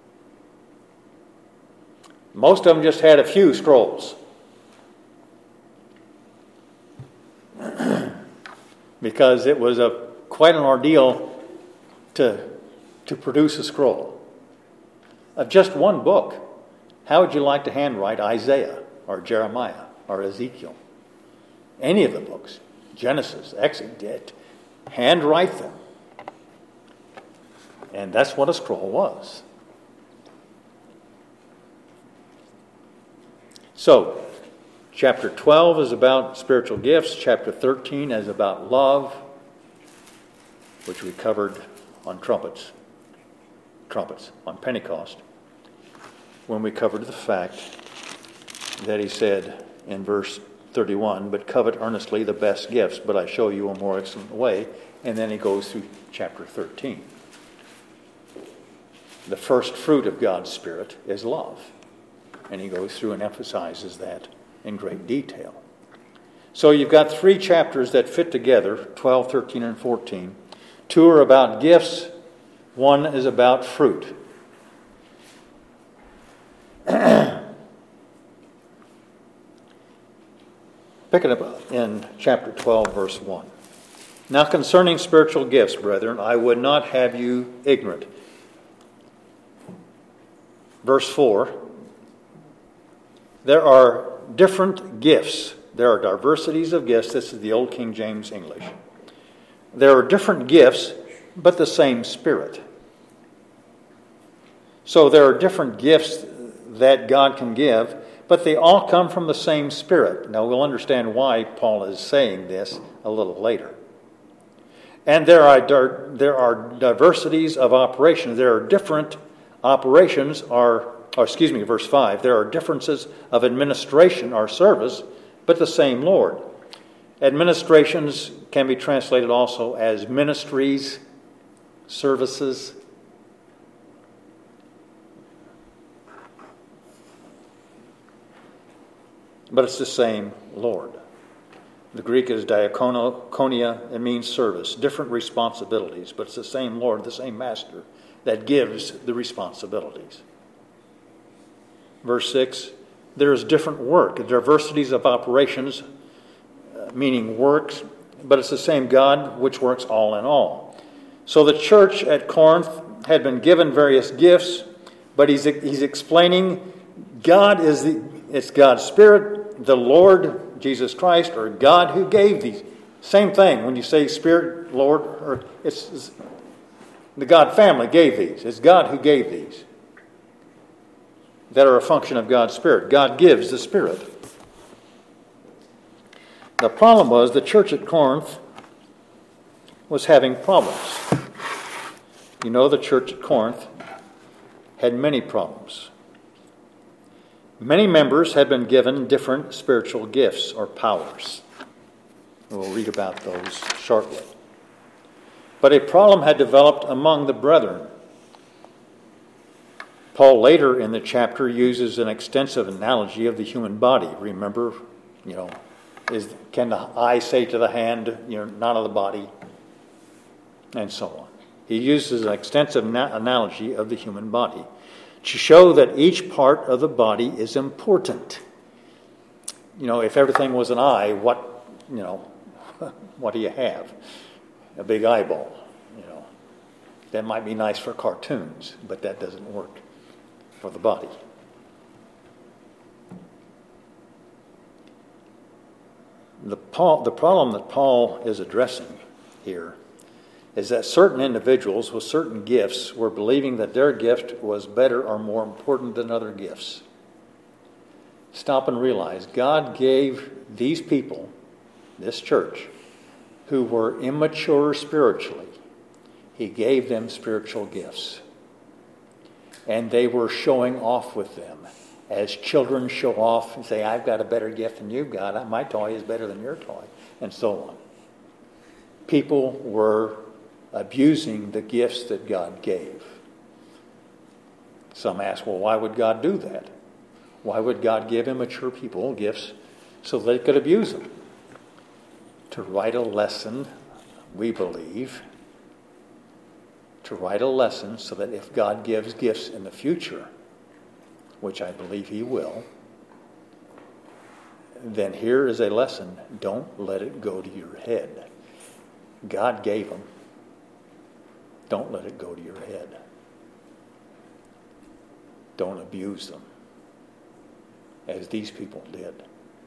Most of them just had a few scrolls. Because it was a quite an ordeal to, to produce a scroll of just one book. How would you like to handwrite Isaiah or Jeremiah or Ezekiel? Any of the books, Genesis, Exodus, handwrite them. And that's what a scroll was. So, chapter twelve is about spiritual gifts. Chapter thirteen is about love, which we covered on trumpets, trumpets on Pentecost, when we covered the fact that he said in verse thirty-one, but covet earnestly the best gifts, but I show you a more excellent way. And then he goes through chapter thirteen. The first fruit of God's Spirit is love. And he goes through and emphasizes that in great detail. So you've got three chapters that fit together, twelve, thirteen, and fourteen. Two are about gifts. One is about fruit. Pick it up in chapter twelve, verse one. Now concerning spiritual gifts, brethren, I would not have you ignorant. Verse four. There are different gifts. There are diversities of gifts. This is the Old King James English. There are different gifts, but the same Spirit. So there are different gifts that God can give, but they all come from the same Spirit. Now we'll understand why Paul is saying this a little later. And there are there are diversities of operations. There are different operations, or, or excuse me, verse five. There are differences of administration or service, but the same Lord. Administrations can be translated also as ministries, services. But it's the same Lord. The Greek is diakonia. It means service, different responsibilities, but it's the same Lord, the same Master that gives the responsibilities. Verse six, there is different work, diversities of operations, uh, meaning works, but it's the same God which works all in all. So the church at Corinth had been given various gifts, but he's, he's explaining God is the, it's God's Spirit, the Lord Jesus Christ, or God who gave these. Same thing when you say Spirit, Lord, or it's, it's the God family gave these. It's God who gave these that are a function of God's Spirit. God gives the Spirit. The problem was the church at Corinth was having problems. You know, the church at Corinth had many problems. Many members had been given different spiritual gifts or powers. We'll read about those shortly. But a problem had developed among the brethren. Paul later in the chapter uses an extensive analogy of the human body. Remember, you know, is can the eye say to the hand, you're not of the body, and so on. He uses an extensive na- analogy of the human body to show that each part of the body is important. You know, if everything was an eye, what, you know, what do you have? A big eyeball, you know. That might be nice for cartoons, but that doesn't work for the body. The, Paul, the problem that Paul is addressing here is that certain individuals with certain gifts were believing that their gift was better or more important than other gifts. Stop and realize God gave these people, this church, who were immature spiritually, He gave them spiritual gifts. And they were showing off with them. As children show off and say, I've got a better gift than you've got. My toy is better than your toy. And so on. People were abusing the gifts that God gave. Some ask, well, why would God do that? Why would God give immature people gifts so they could abuse them? To write a lesson, we believe, to write a lesson so that if God gives gifts in the future, which I believe He will, then here is a lesson. Don't let it go to your head. God gave them. Don't let it go to your head. Don't abuse them, as these people did.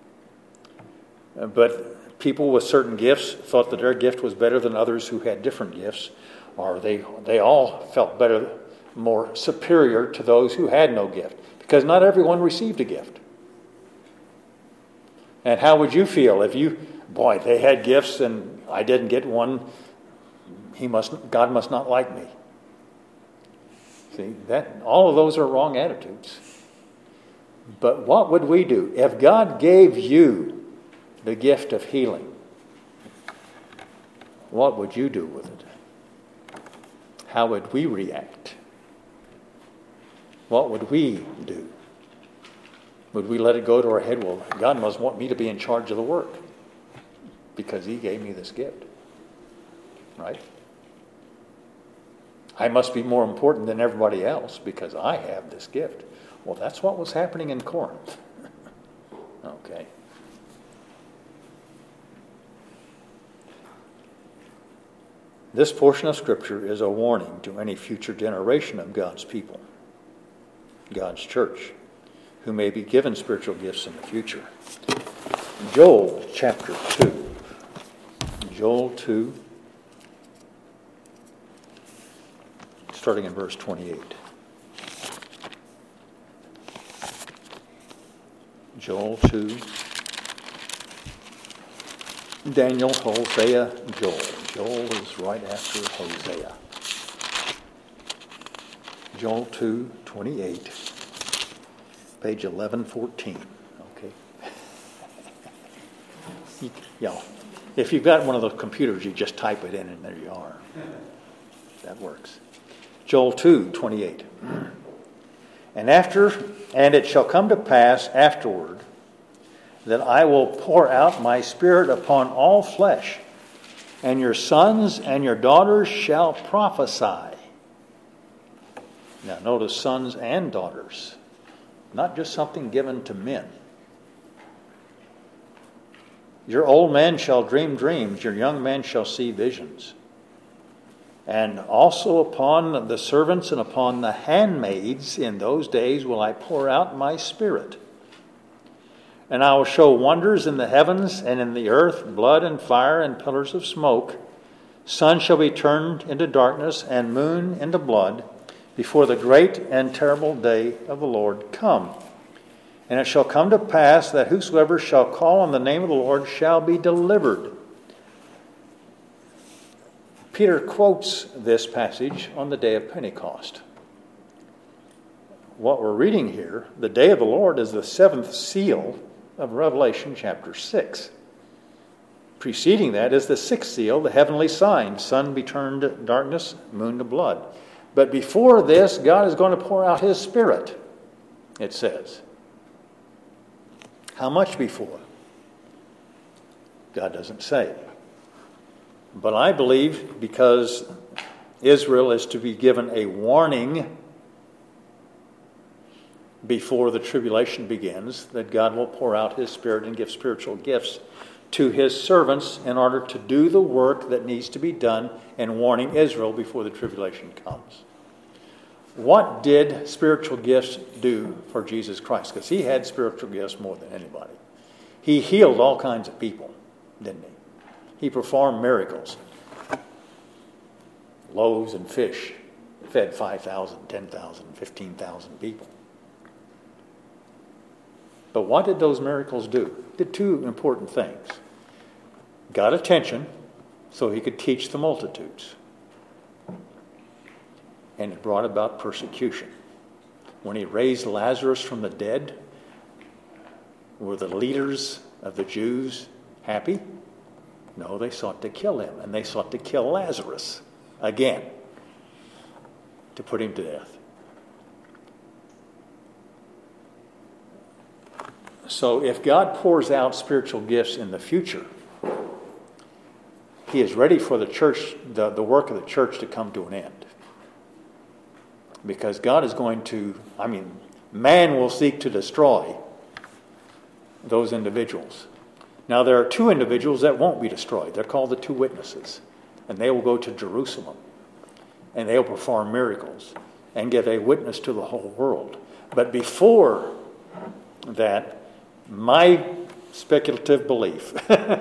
But people with certain gifts thought that their gift was better than others who had different gifts, or they, they all felt better, more superior to those who had no gift. Because not everyone received a gift. And how would you feel if you, boy, they had gifts and I didn't get one? He must, God must not like me. See, that all of those are wrong attitudes. But what would we do if God gave you the gift of healing? What would you do with it? How would we react? What would we do? Would we let it go to our head? Well, God must want me to be in charge of the work because He gave me this gift. Right? I must be more important than everybody else because I have this gift. Well, that's what was happening in Corinth. Okay. This portion of Scripture is a warning to any future generation of God's people, God's church, who may be given spiritual gifts in the future. Joel chapter two. Joel two, starting in verse twenty-eight. Joel two. Daniel, Hosea, Joel. Joel is right after Hosea. Joel two, twenty-eight. Page eleven fourteen. Okay. Yeah. If you've got one of those computers, you just type it in and there you are. That works. Joel two, twenty-eight. And after, and it shall come to pass afterward that I will pour out my Spirit upon all flesh, and your sons and your daughters shall prophesy. Now notice sons and daughters. Not just something given to men. Your old men shall dream dreams, your young men shall see visions. And also upon the servants and upon the handmaids in those days will I pour out my Spirit. And I will show wonders in the heavens and in the earth, blood and fire and pillars of smoke. Sun shall be turned into darkness and moon into blood before the great and terrible day of the Lord come. And it shall come to pass that whosoever shall call on the name of the Lord shall be delivered. Peter quotes this passage on the day of Pentecost. What we're reading here, the day of the Lord, is the seventh seal of Revelation chapter six. Preceding that is the sixth seal, the heavenly sign, sun be turned to darkness, moon to blood. But before this, God is going to pour out his Spirit, it says. How much before? God doesn't say. But I believe because Israel is to be given a warning before the tribulation begins, that God will pour out his Spirit and give spiritual gifts to his servants in order to do the work that needs to be done in warning Israel before the tribulation comes. What did spiritual gifts do for Jesus Christ? Because he had spiritual gifts more than anybody. He healed all kinds of people, didn't he? He performed miracles. Loaves and fish fed five thousand, ten thousand, fifteen thousand people. But what did those miracles do? Did two important things. Got attention so he could teach the multitudes. And it brought about persecution. When he raised Lazarus from the dead, were the leaders of the Jews happy? No, they sought to kill him, and they sought to kill Lazarus again, to put him to death. So if God pours out spiritual gifts in the future, he is ready for the church, the, the work of the church to come to an end. Because God is going to, I mean, man will seek to destroy those individuals. Now, there are two individuals that won't be destroyed. They're called the two witnesses. And they will go to Jerusalem. And they will perform miracles and give a witness to the whole world. But before that, my speculative belief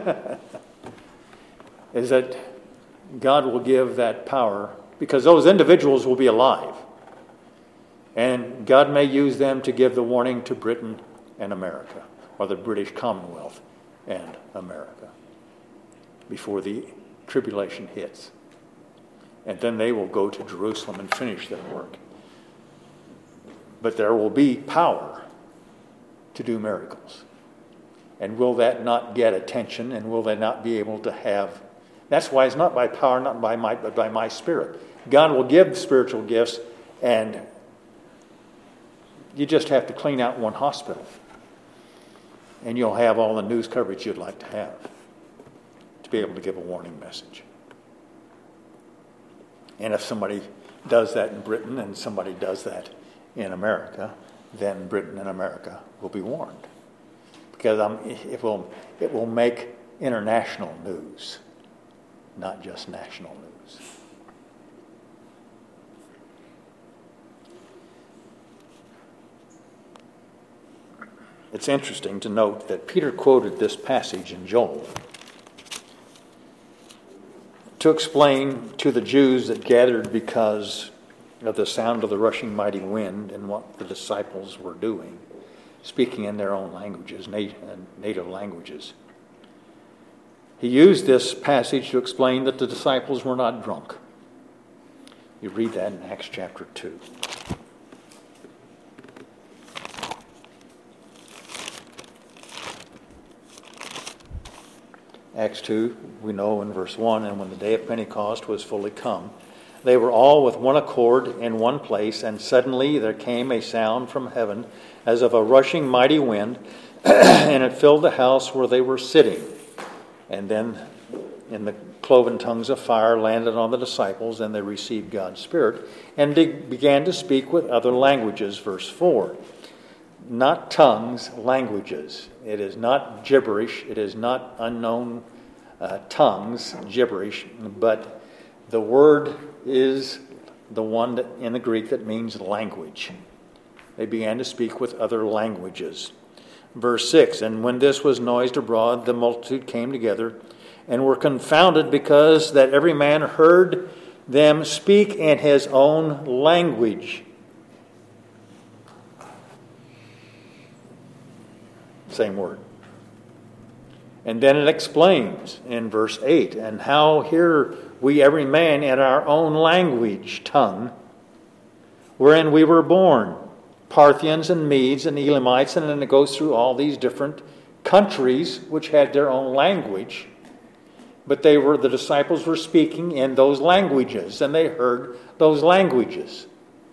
is that God will give that power because those individuals will be alive. And God may use them to give the warning to Britain and America, or the British Commonwealth and America, before the tribulation hits. And then they will go to Jerusalem and finish their work. But there will be power to do miracles. And will that not get attention, and will they not be able to have... That's why it's not by power, not by might, but by my Spirit. God will give spiritual gifts, and you just have to clean out one hospital. And you'll have all the news coverage you'd like to have to be able to give a warning message. And if somebody does that in Britain and somebody does that in America, then Britain and America will be warned. Because um, it will, it will make international news, not just national news. It's interesting to note that Peter quoted this passage in Joel to explain to the Jews that gathered because of the sound of the rushing mighty wind and what the disciples were doing, speaking in their own languages, native languages. He used this passage to explain that the disciples were not drunk. You read that in Acts chapter two. Acts two, we know in verse one, and when the day of Pentecost was fully come, they were all with one accord in one place, and suddenly there came a sound from heaven as of a rushing mighty wind, and it filled the house where they were sitting. And then in the cloven tongues of fire landed on the disciples, and they received God's Spirit, and they began to speak with other languages, verse four. Not tongues, languages. It is not gibberish. It is not unknown uh, tongues, gibberish, but the word is the one that in the Greek that means language. They began to speak with other languages. Verse six, and when this was noised abroad, the multitude came together and were confounded, because that every man heard them speak in his own language. Same word. And then it explains in verse eight, and how hear we every man in our own language, tongue, wherein we were born, Parthians and Medes and Elamites, and then it goes through all these different countries which had their own language, but they were the disciples were speaking in those languages, and they heard those languages.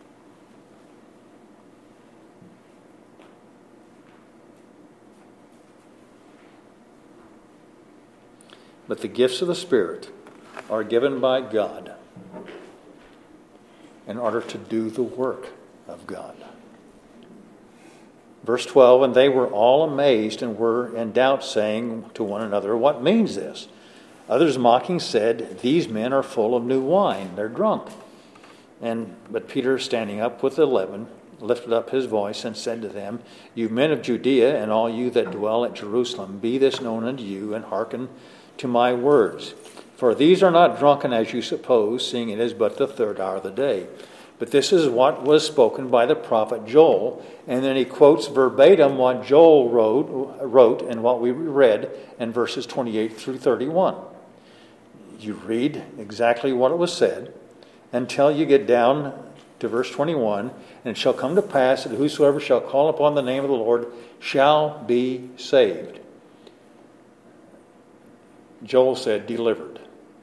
But the gifts of the Spirit are given by God in order to do the work of God. Verse twelve, and they were all amazed and were in doubt, saying to one another, what means this? Others mocking said, these men are full of new wine. They're drunk. And but Peter, standing up with the eleven, lifted up his voice and said to them, you men of Judea, and all you that dwell at Jerusalem, be this known unto you, and hearken to my words. For these are not drunken as you suppose, seeing it is but the third hour of the day. But this is what was spoken by the prophet Joel. And then he quotes verbatim what Joel wrote, wrote and what we read in verses twenty-eight through thirty-one. You read exactly what it was said until you get down to verse twenty-one. And it shall come to pass that whosoever shall call upon the name of the Lord shall be saved. Joel said, delivered.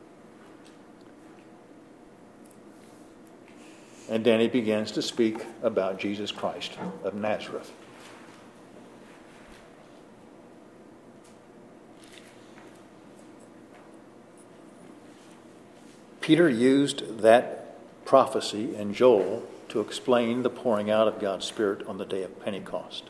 And then he begins to speak about Jesus Christ of Nazareth. Peter used that prophecy in Joel to explain the pouring out of God's Spirit on the day of Pentecost.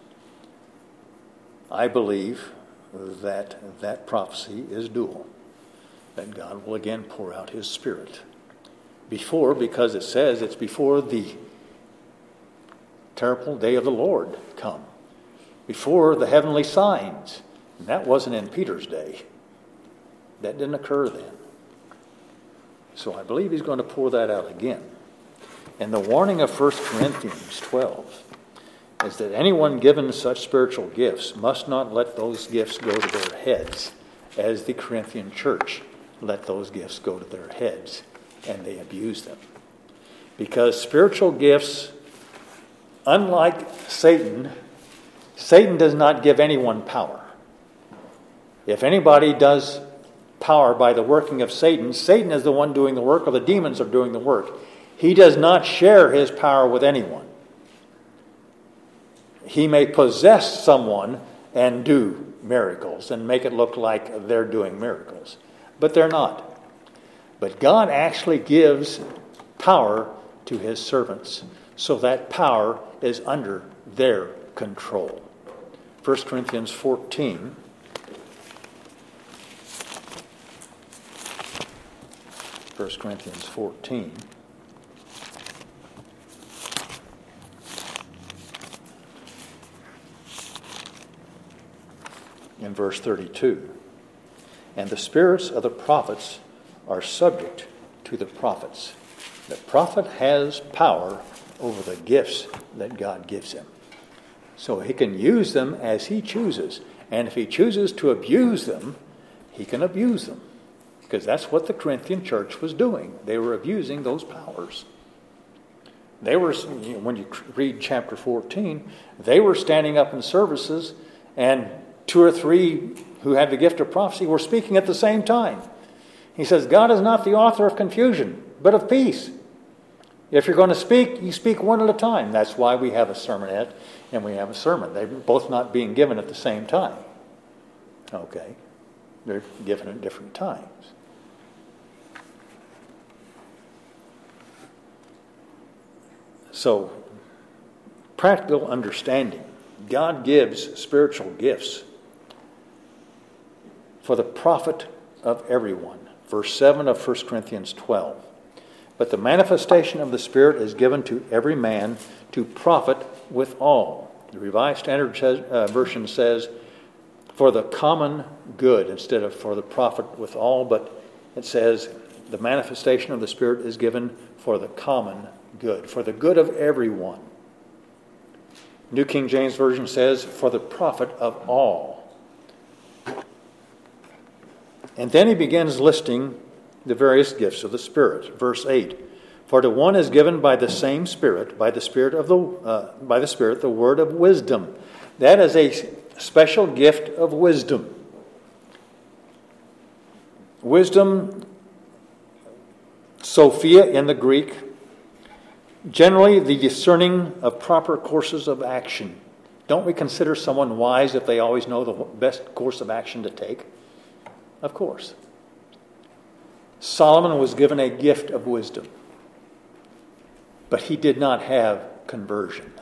I believe that that prophecy is dual, that God will again pour out his Spirit. Before, because it says it's before the terrible day of the Lord come. Before the heavenly signs. And that wasn't in Peter's day. That didn't occur then. So I believe he's going to pour that out again. And the warning of First Corinthians twelve is that anyone given such spiritual gifts must not let those gifts go to their heads, as the Corinthian church let those gifts go to their heads, and they abuse them. Because spiritual gifts, unlike Satan, Satan does not give anyone power. If anybody does power by the working of Satan, Satan is the one doing the work, or the demons are doing the work. He does not share his power with anyone. He may possess someone and do miracles and make it look like they're doing miracles, but they're not. But God actually gives power to his servants, so that power is under their control. First Corinthians fourteen. First Corinthians fourteen. In verse thirty-two. And the spirits of the prophets are subject to the prophets. The prophet has power over the gifts that God gives him. So he can use them as he chooses. And if he chooses to abuse them, he can abuse them. Because that's what the Corinthian church was doing. They were abusing those powers. They were, when you read chapter fourteen, they were standing up in services, and two or three who had the gift of prophecy were speaking at the same time. He says, God is not the author of confusion, but of peace. If you're going to speak, you speak one at a time. That's why we have a sermonette and we have a sermon. They're both not being given at the same time. Okay. They're given at different times. So, practical understanding. God gives spiritual gifts for the profit of everyone. Verse seven of First Corinthians twelve. But the manifestation of the Spirit is given to every man to profit withal. The Revised Standard says, uh, Version says, for the common good, instead of for the profit withal, but it says the manifestation of the Spirit is given for the common good, for the good of everyone. New King James Version says, for the profit of all. And then he begins listing the various gifts of the Spirit. Verse eight, for to one is given by the same Spirit, by the Spirit of the uh, by the Spirit, the word of wisdom. That is a special gift of wisdom. Wisdom, Sophia in the Greek, generally the discerning of proper courses of action. Don't we consider someone wise if they always know the best course of action to take? Of course. Solomon was given a gift of wisdom, but he did not have conversion,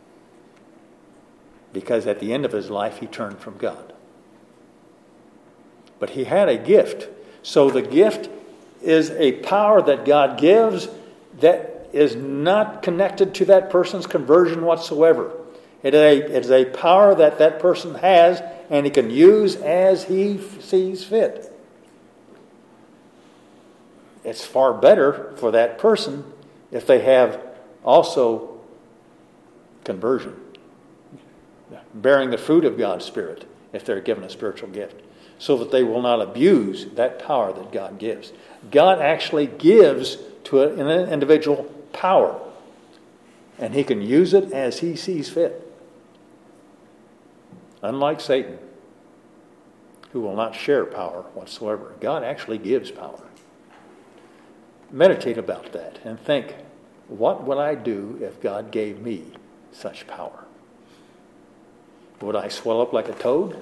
because at the end of his life he turned from God. But he had a gift. So the gift is a power that God gives that is not connected to that person's conversion whatsoever. It is a, it is a power that that person has and he can use as he sees fit. It's far better for that person if they have also conversion, bearing the fruit of God's Spirit, if they're given a spiritual gift, so that they will not abuse that power that God gives. God actually gives to an individual power, and he can use it as he sees fit. Unlike Satan, who will not share power whatsoever. God actually gives power. Meditate about that and think, what would I do if God gave me such power? Would I swell up like a toad?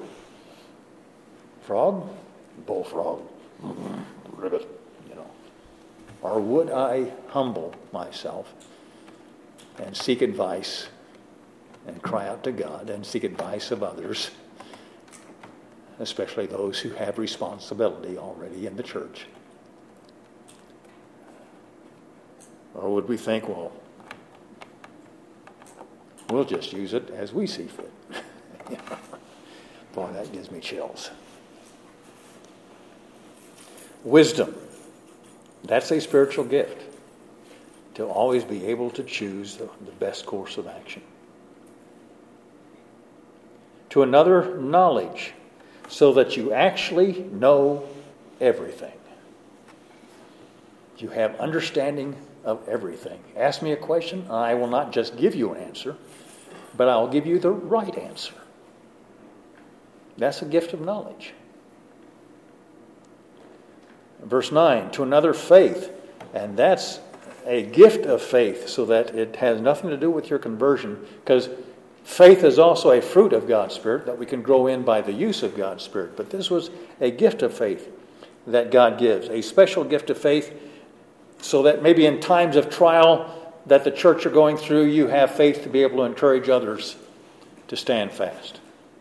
Frog? Bullfrog? Ribbit? You know. Or would I humble myself and seek advice and cry out to God and seek advice of others, especially those who have responsibility already in the church? Or would we think, well, we'll just use it as we see fit? Boy, that gives me chills. Wisdom. That's a spiritual gift. To always be able to choose the, the best course of action. To another, knowledge. So that you actually know everything. You have understanding of everything. Ask me a question, I will not just give you an answer, but I'll give you the right answer. That's a gift of knowledge. Verse nine, to another faith, and that's a gift of faith, so that it has nothing to do with your conversion, because faith is also a fruit of God's Spirit that we can grow in by the use of God's Spirit. But this was a gift of faith that God gives, a special gift of faith, so that maybe in times of trial that the church are going through, you have faith to be able to encourage others to stand fast.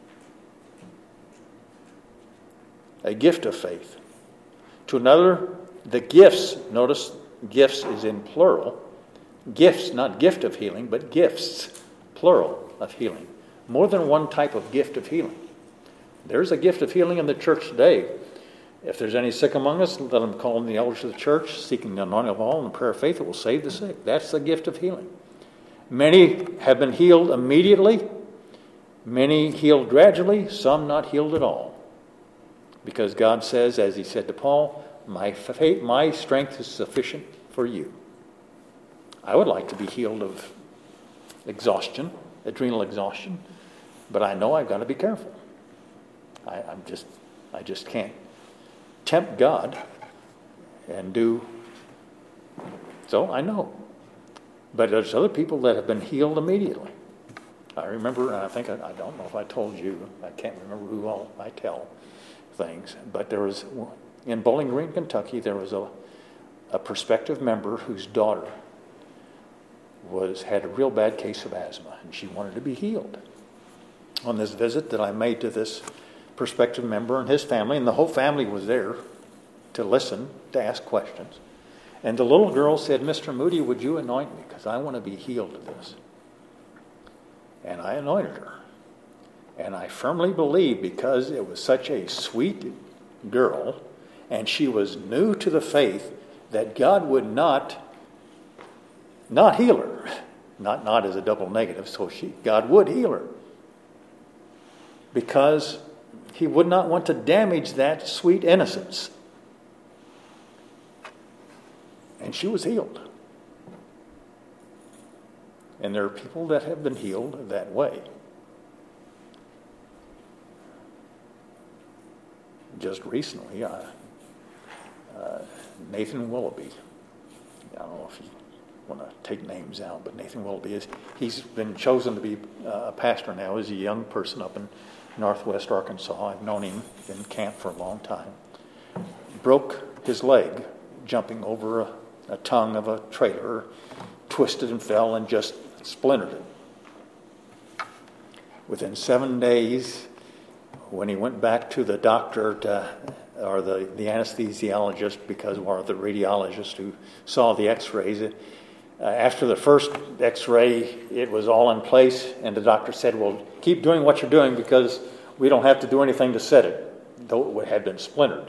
A gift of faith. To another, the gifts. Notice, gifts is in plural. Gifts, not gift of healing, but gifts, plural, of healing. More than one type of gift of healing. There's a gift of healing in the church today. If there's any sick among us, let them call in the elders of the church, seeking the anointing of all and the prayer of faith that will save the sick. That's the gift of healing. Many have been healed immediately. Many healed gradually. Some not healed at all. Because God says, as he said to Paul, my faith, my strength is sufficient for you. I would like to be healed of exhaustion, adrenal exhaustion, but I know I've got to be careful. I, I'm just, I just can't tempt God and do so. I know, but there's other people that have been healed immediately. I remember, and I think I, I don't know if I told you. I can't remember who all I tell things, but there was in Bowling Green, Kentucky, there was a a prospective member whose daughter was had a real bad case of asthma, and she wanted to be healed. On this visit that I made to this prospective member and his family, and the whole family was there to listen, to ask questions. And the little girl said, Mister Moody, would you anoint me? Because I want to be healed of this. And I anointed her. And I firmly believe, because it was such a sweet girl, and she was new to the faith, that God would not, not heal her. Not, not as a double negative, so she, God would heal her. Because he would not want to damage that sweet innocence. And she was healed. And there are people that have been healed that way. Just recently, uh, uh, Nathan Willoughby, I don't know if you want to take names out, but Nathan Willoughby, is, he's been chosen to be uh, a pastor now. He's a young person up in northwest Arkansas. I've known him in camp for a long time. Broke his leg jumping over a, a tongue of a trailer, twisted and fell and just splintered it. Within seven days, when he went back to the doctor to, or the, the anesthesiologist, because or the radiologist who saw the x-rays, uh, after the first x-ray, it was all in place, and the doctor said, well, keep doing what you're doing because we don't have to do anything to set it, though it had been splintered.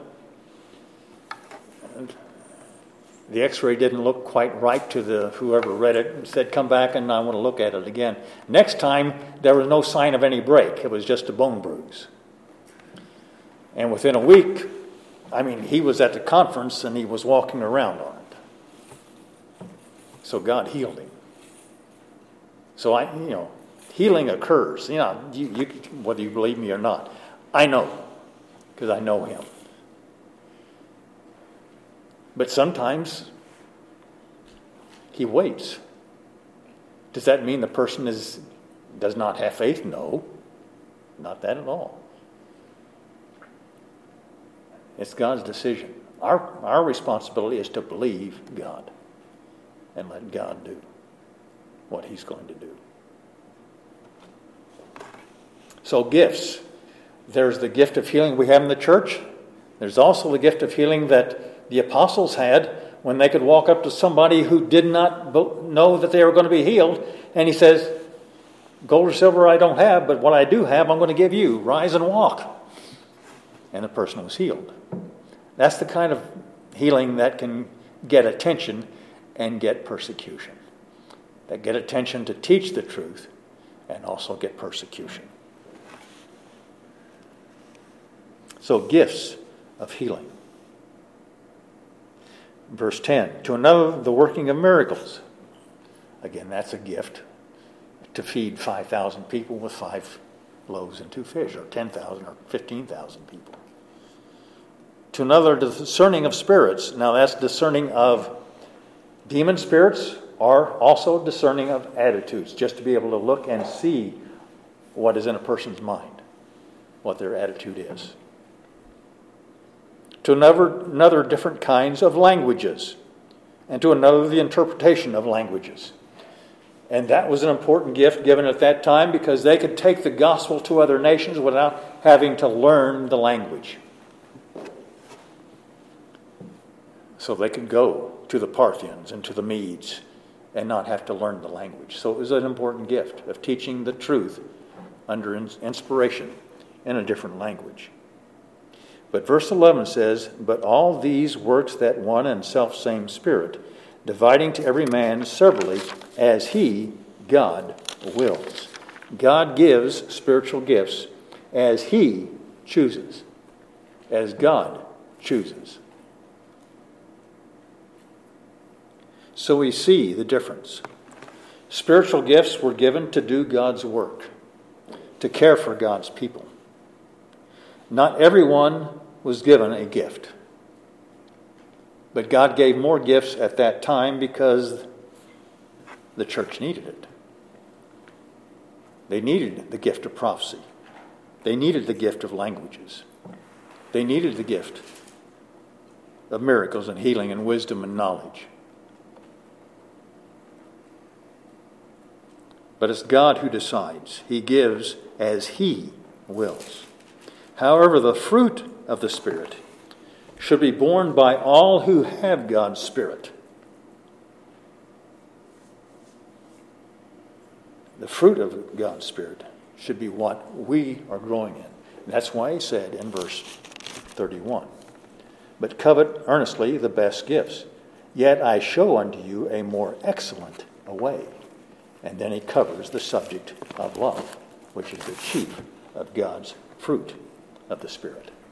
And the x-ray didn't look quite right to the whoever read it and said, come back and I want to look at it again. Next time, there was no sign of any break. It was just a bone bruise. And within a week, I mean, he was at the conference and he was walking around on it. So God healed him. So I, you know, healing occurs. You know, you, you, whether you believe me or not, I know, because I know him. But sometimes he waits. Does that mean the person is does not have faith? No, not that at all. It's God's decision. Our, our responsibility is to believe God and let God do what he's going to do. So gifts. There's the gift of healing we have in the church. There's also the gift of healing that the apostles had when they could walk up to somebody who did not know that they were going to be healed. And he says, gold or silver I don't have, but what I do have I'm going to give you. Rise and walk. And the person was healed. That's the kind of healing that can get attention and get persecution. That get attention to teach the truth and also get persecution. So gifts of healing. Verse ten, to another the working of miracles. Again, that's a gift to feed five thousand people with five loaves and two fish, or ten thousand or fifteen thousand people. To another, the discerning of spirits. Now that's discerning of demon spirits or also discerning of attitudes, just to be able to look and see what is in a person's mind, what their attitude is. To another, another different kinds of languages, and to another the interpretation of languages. And that was an important gift given at that time because they could take the gospel to other nations without having to learn the language. So they could go to the Parthians and to the Medes and not have to learn the language. So it was an important gift of teaching the truth under inspiration in a different language. But verse eleven says, but all these works that one and selfsame Spirit, dividing to every man severally as he, God, wills. God gives spiritual gifts as he chooses, as God chooses. So we see the difference. Spiritual gifts were given to do God's work, to care for God's people. Not everyone was given a gift. But God gave more gifts at that time because the church needed it. They needed the gift of prophecy. They needed the gift of languages. They needed the gift of miracles and healing and wisdom and knowledge. But it's God who decides. He gives as he wills. However, the fruit of the Spirit should be borne by all who have God's Spirit. the fruit of God's Spirit should be what we are growing in. And that's why he said in verse thirty-one, but covet earnestly the best gifts, yet I show unto you a more excellent way. And then he covers the subject of love, which is the chief of God's fruit of the Spirit.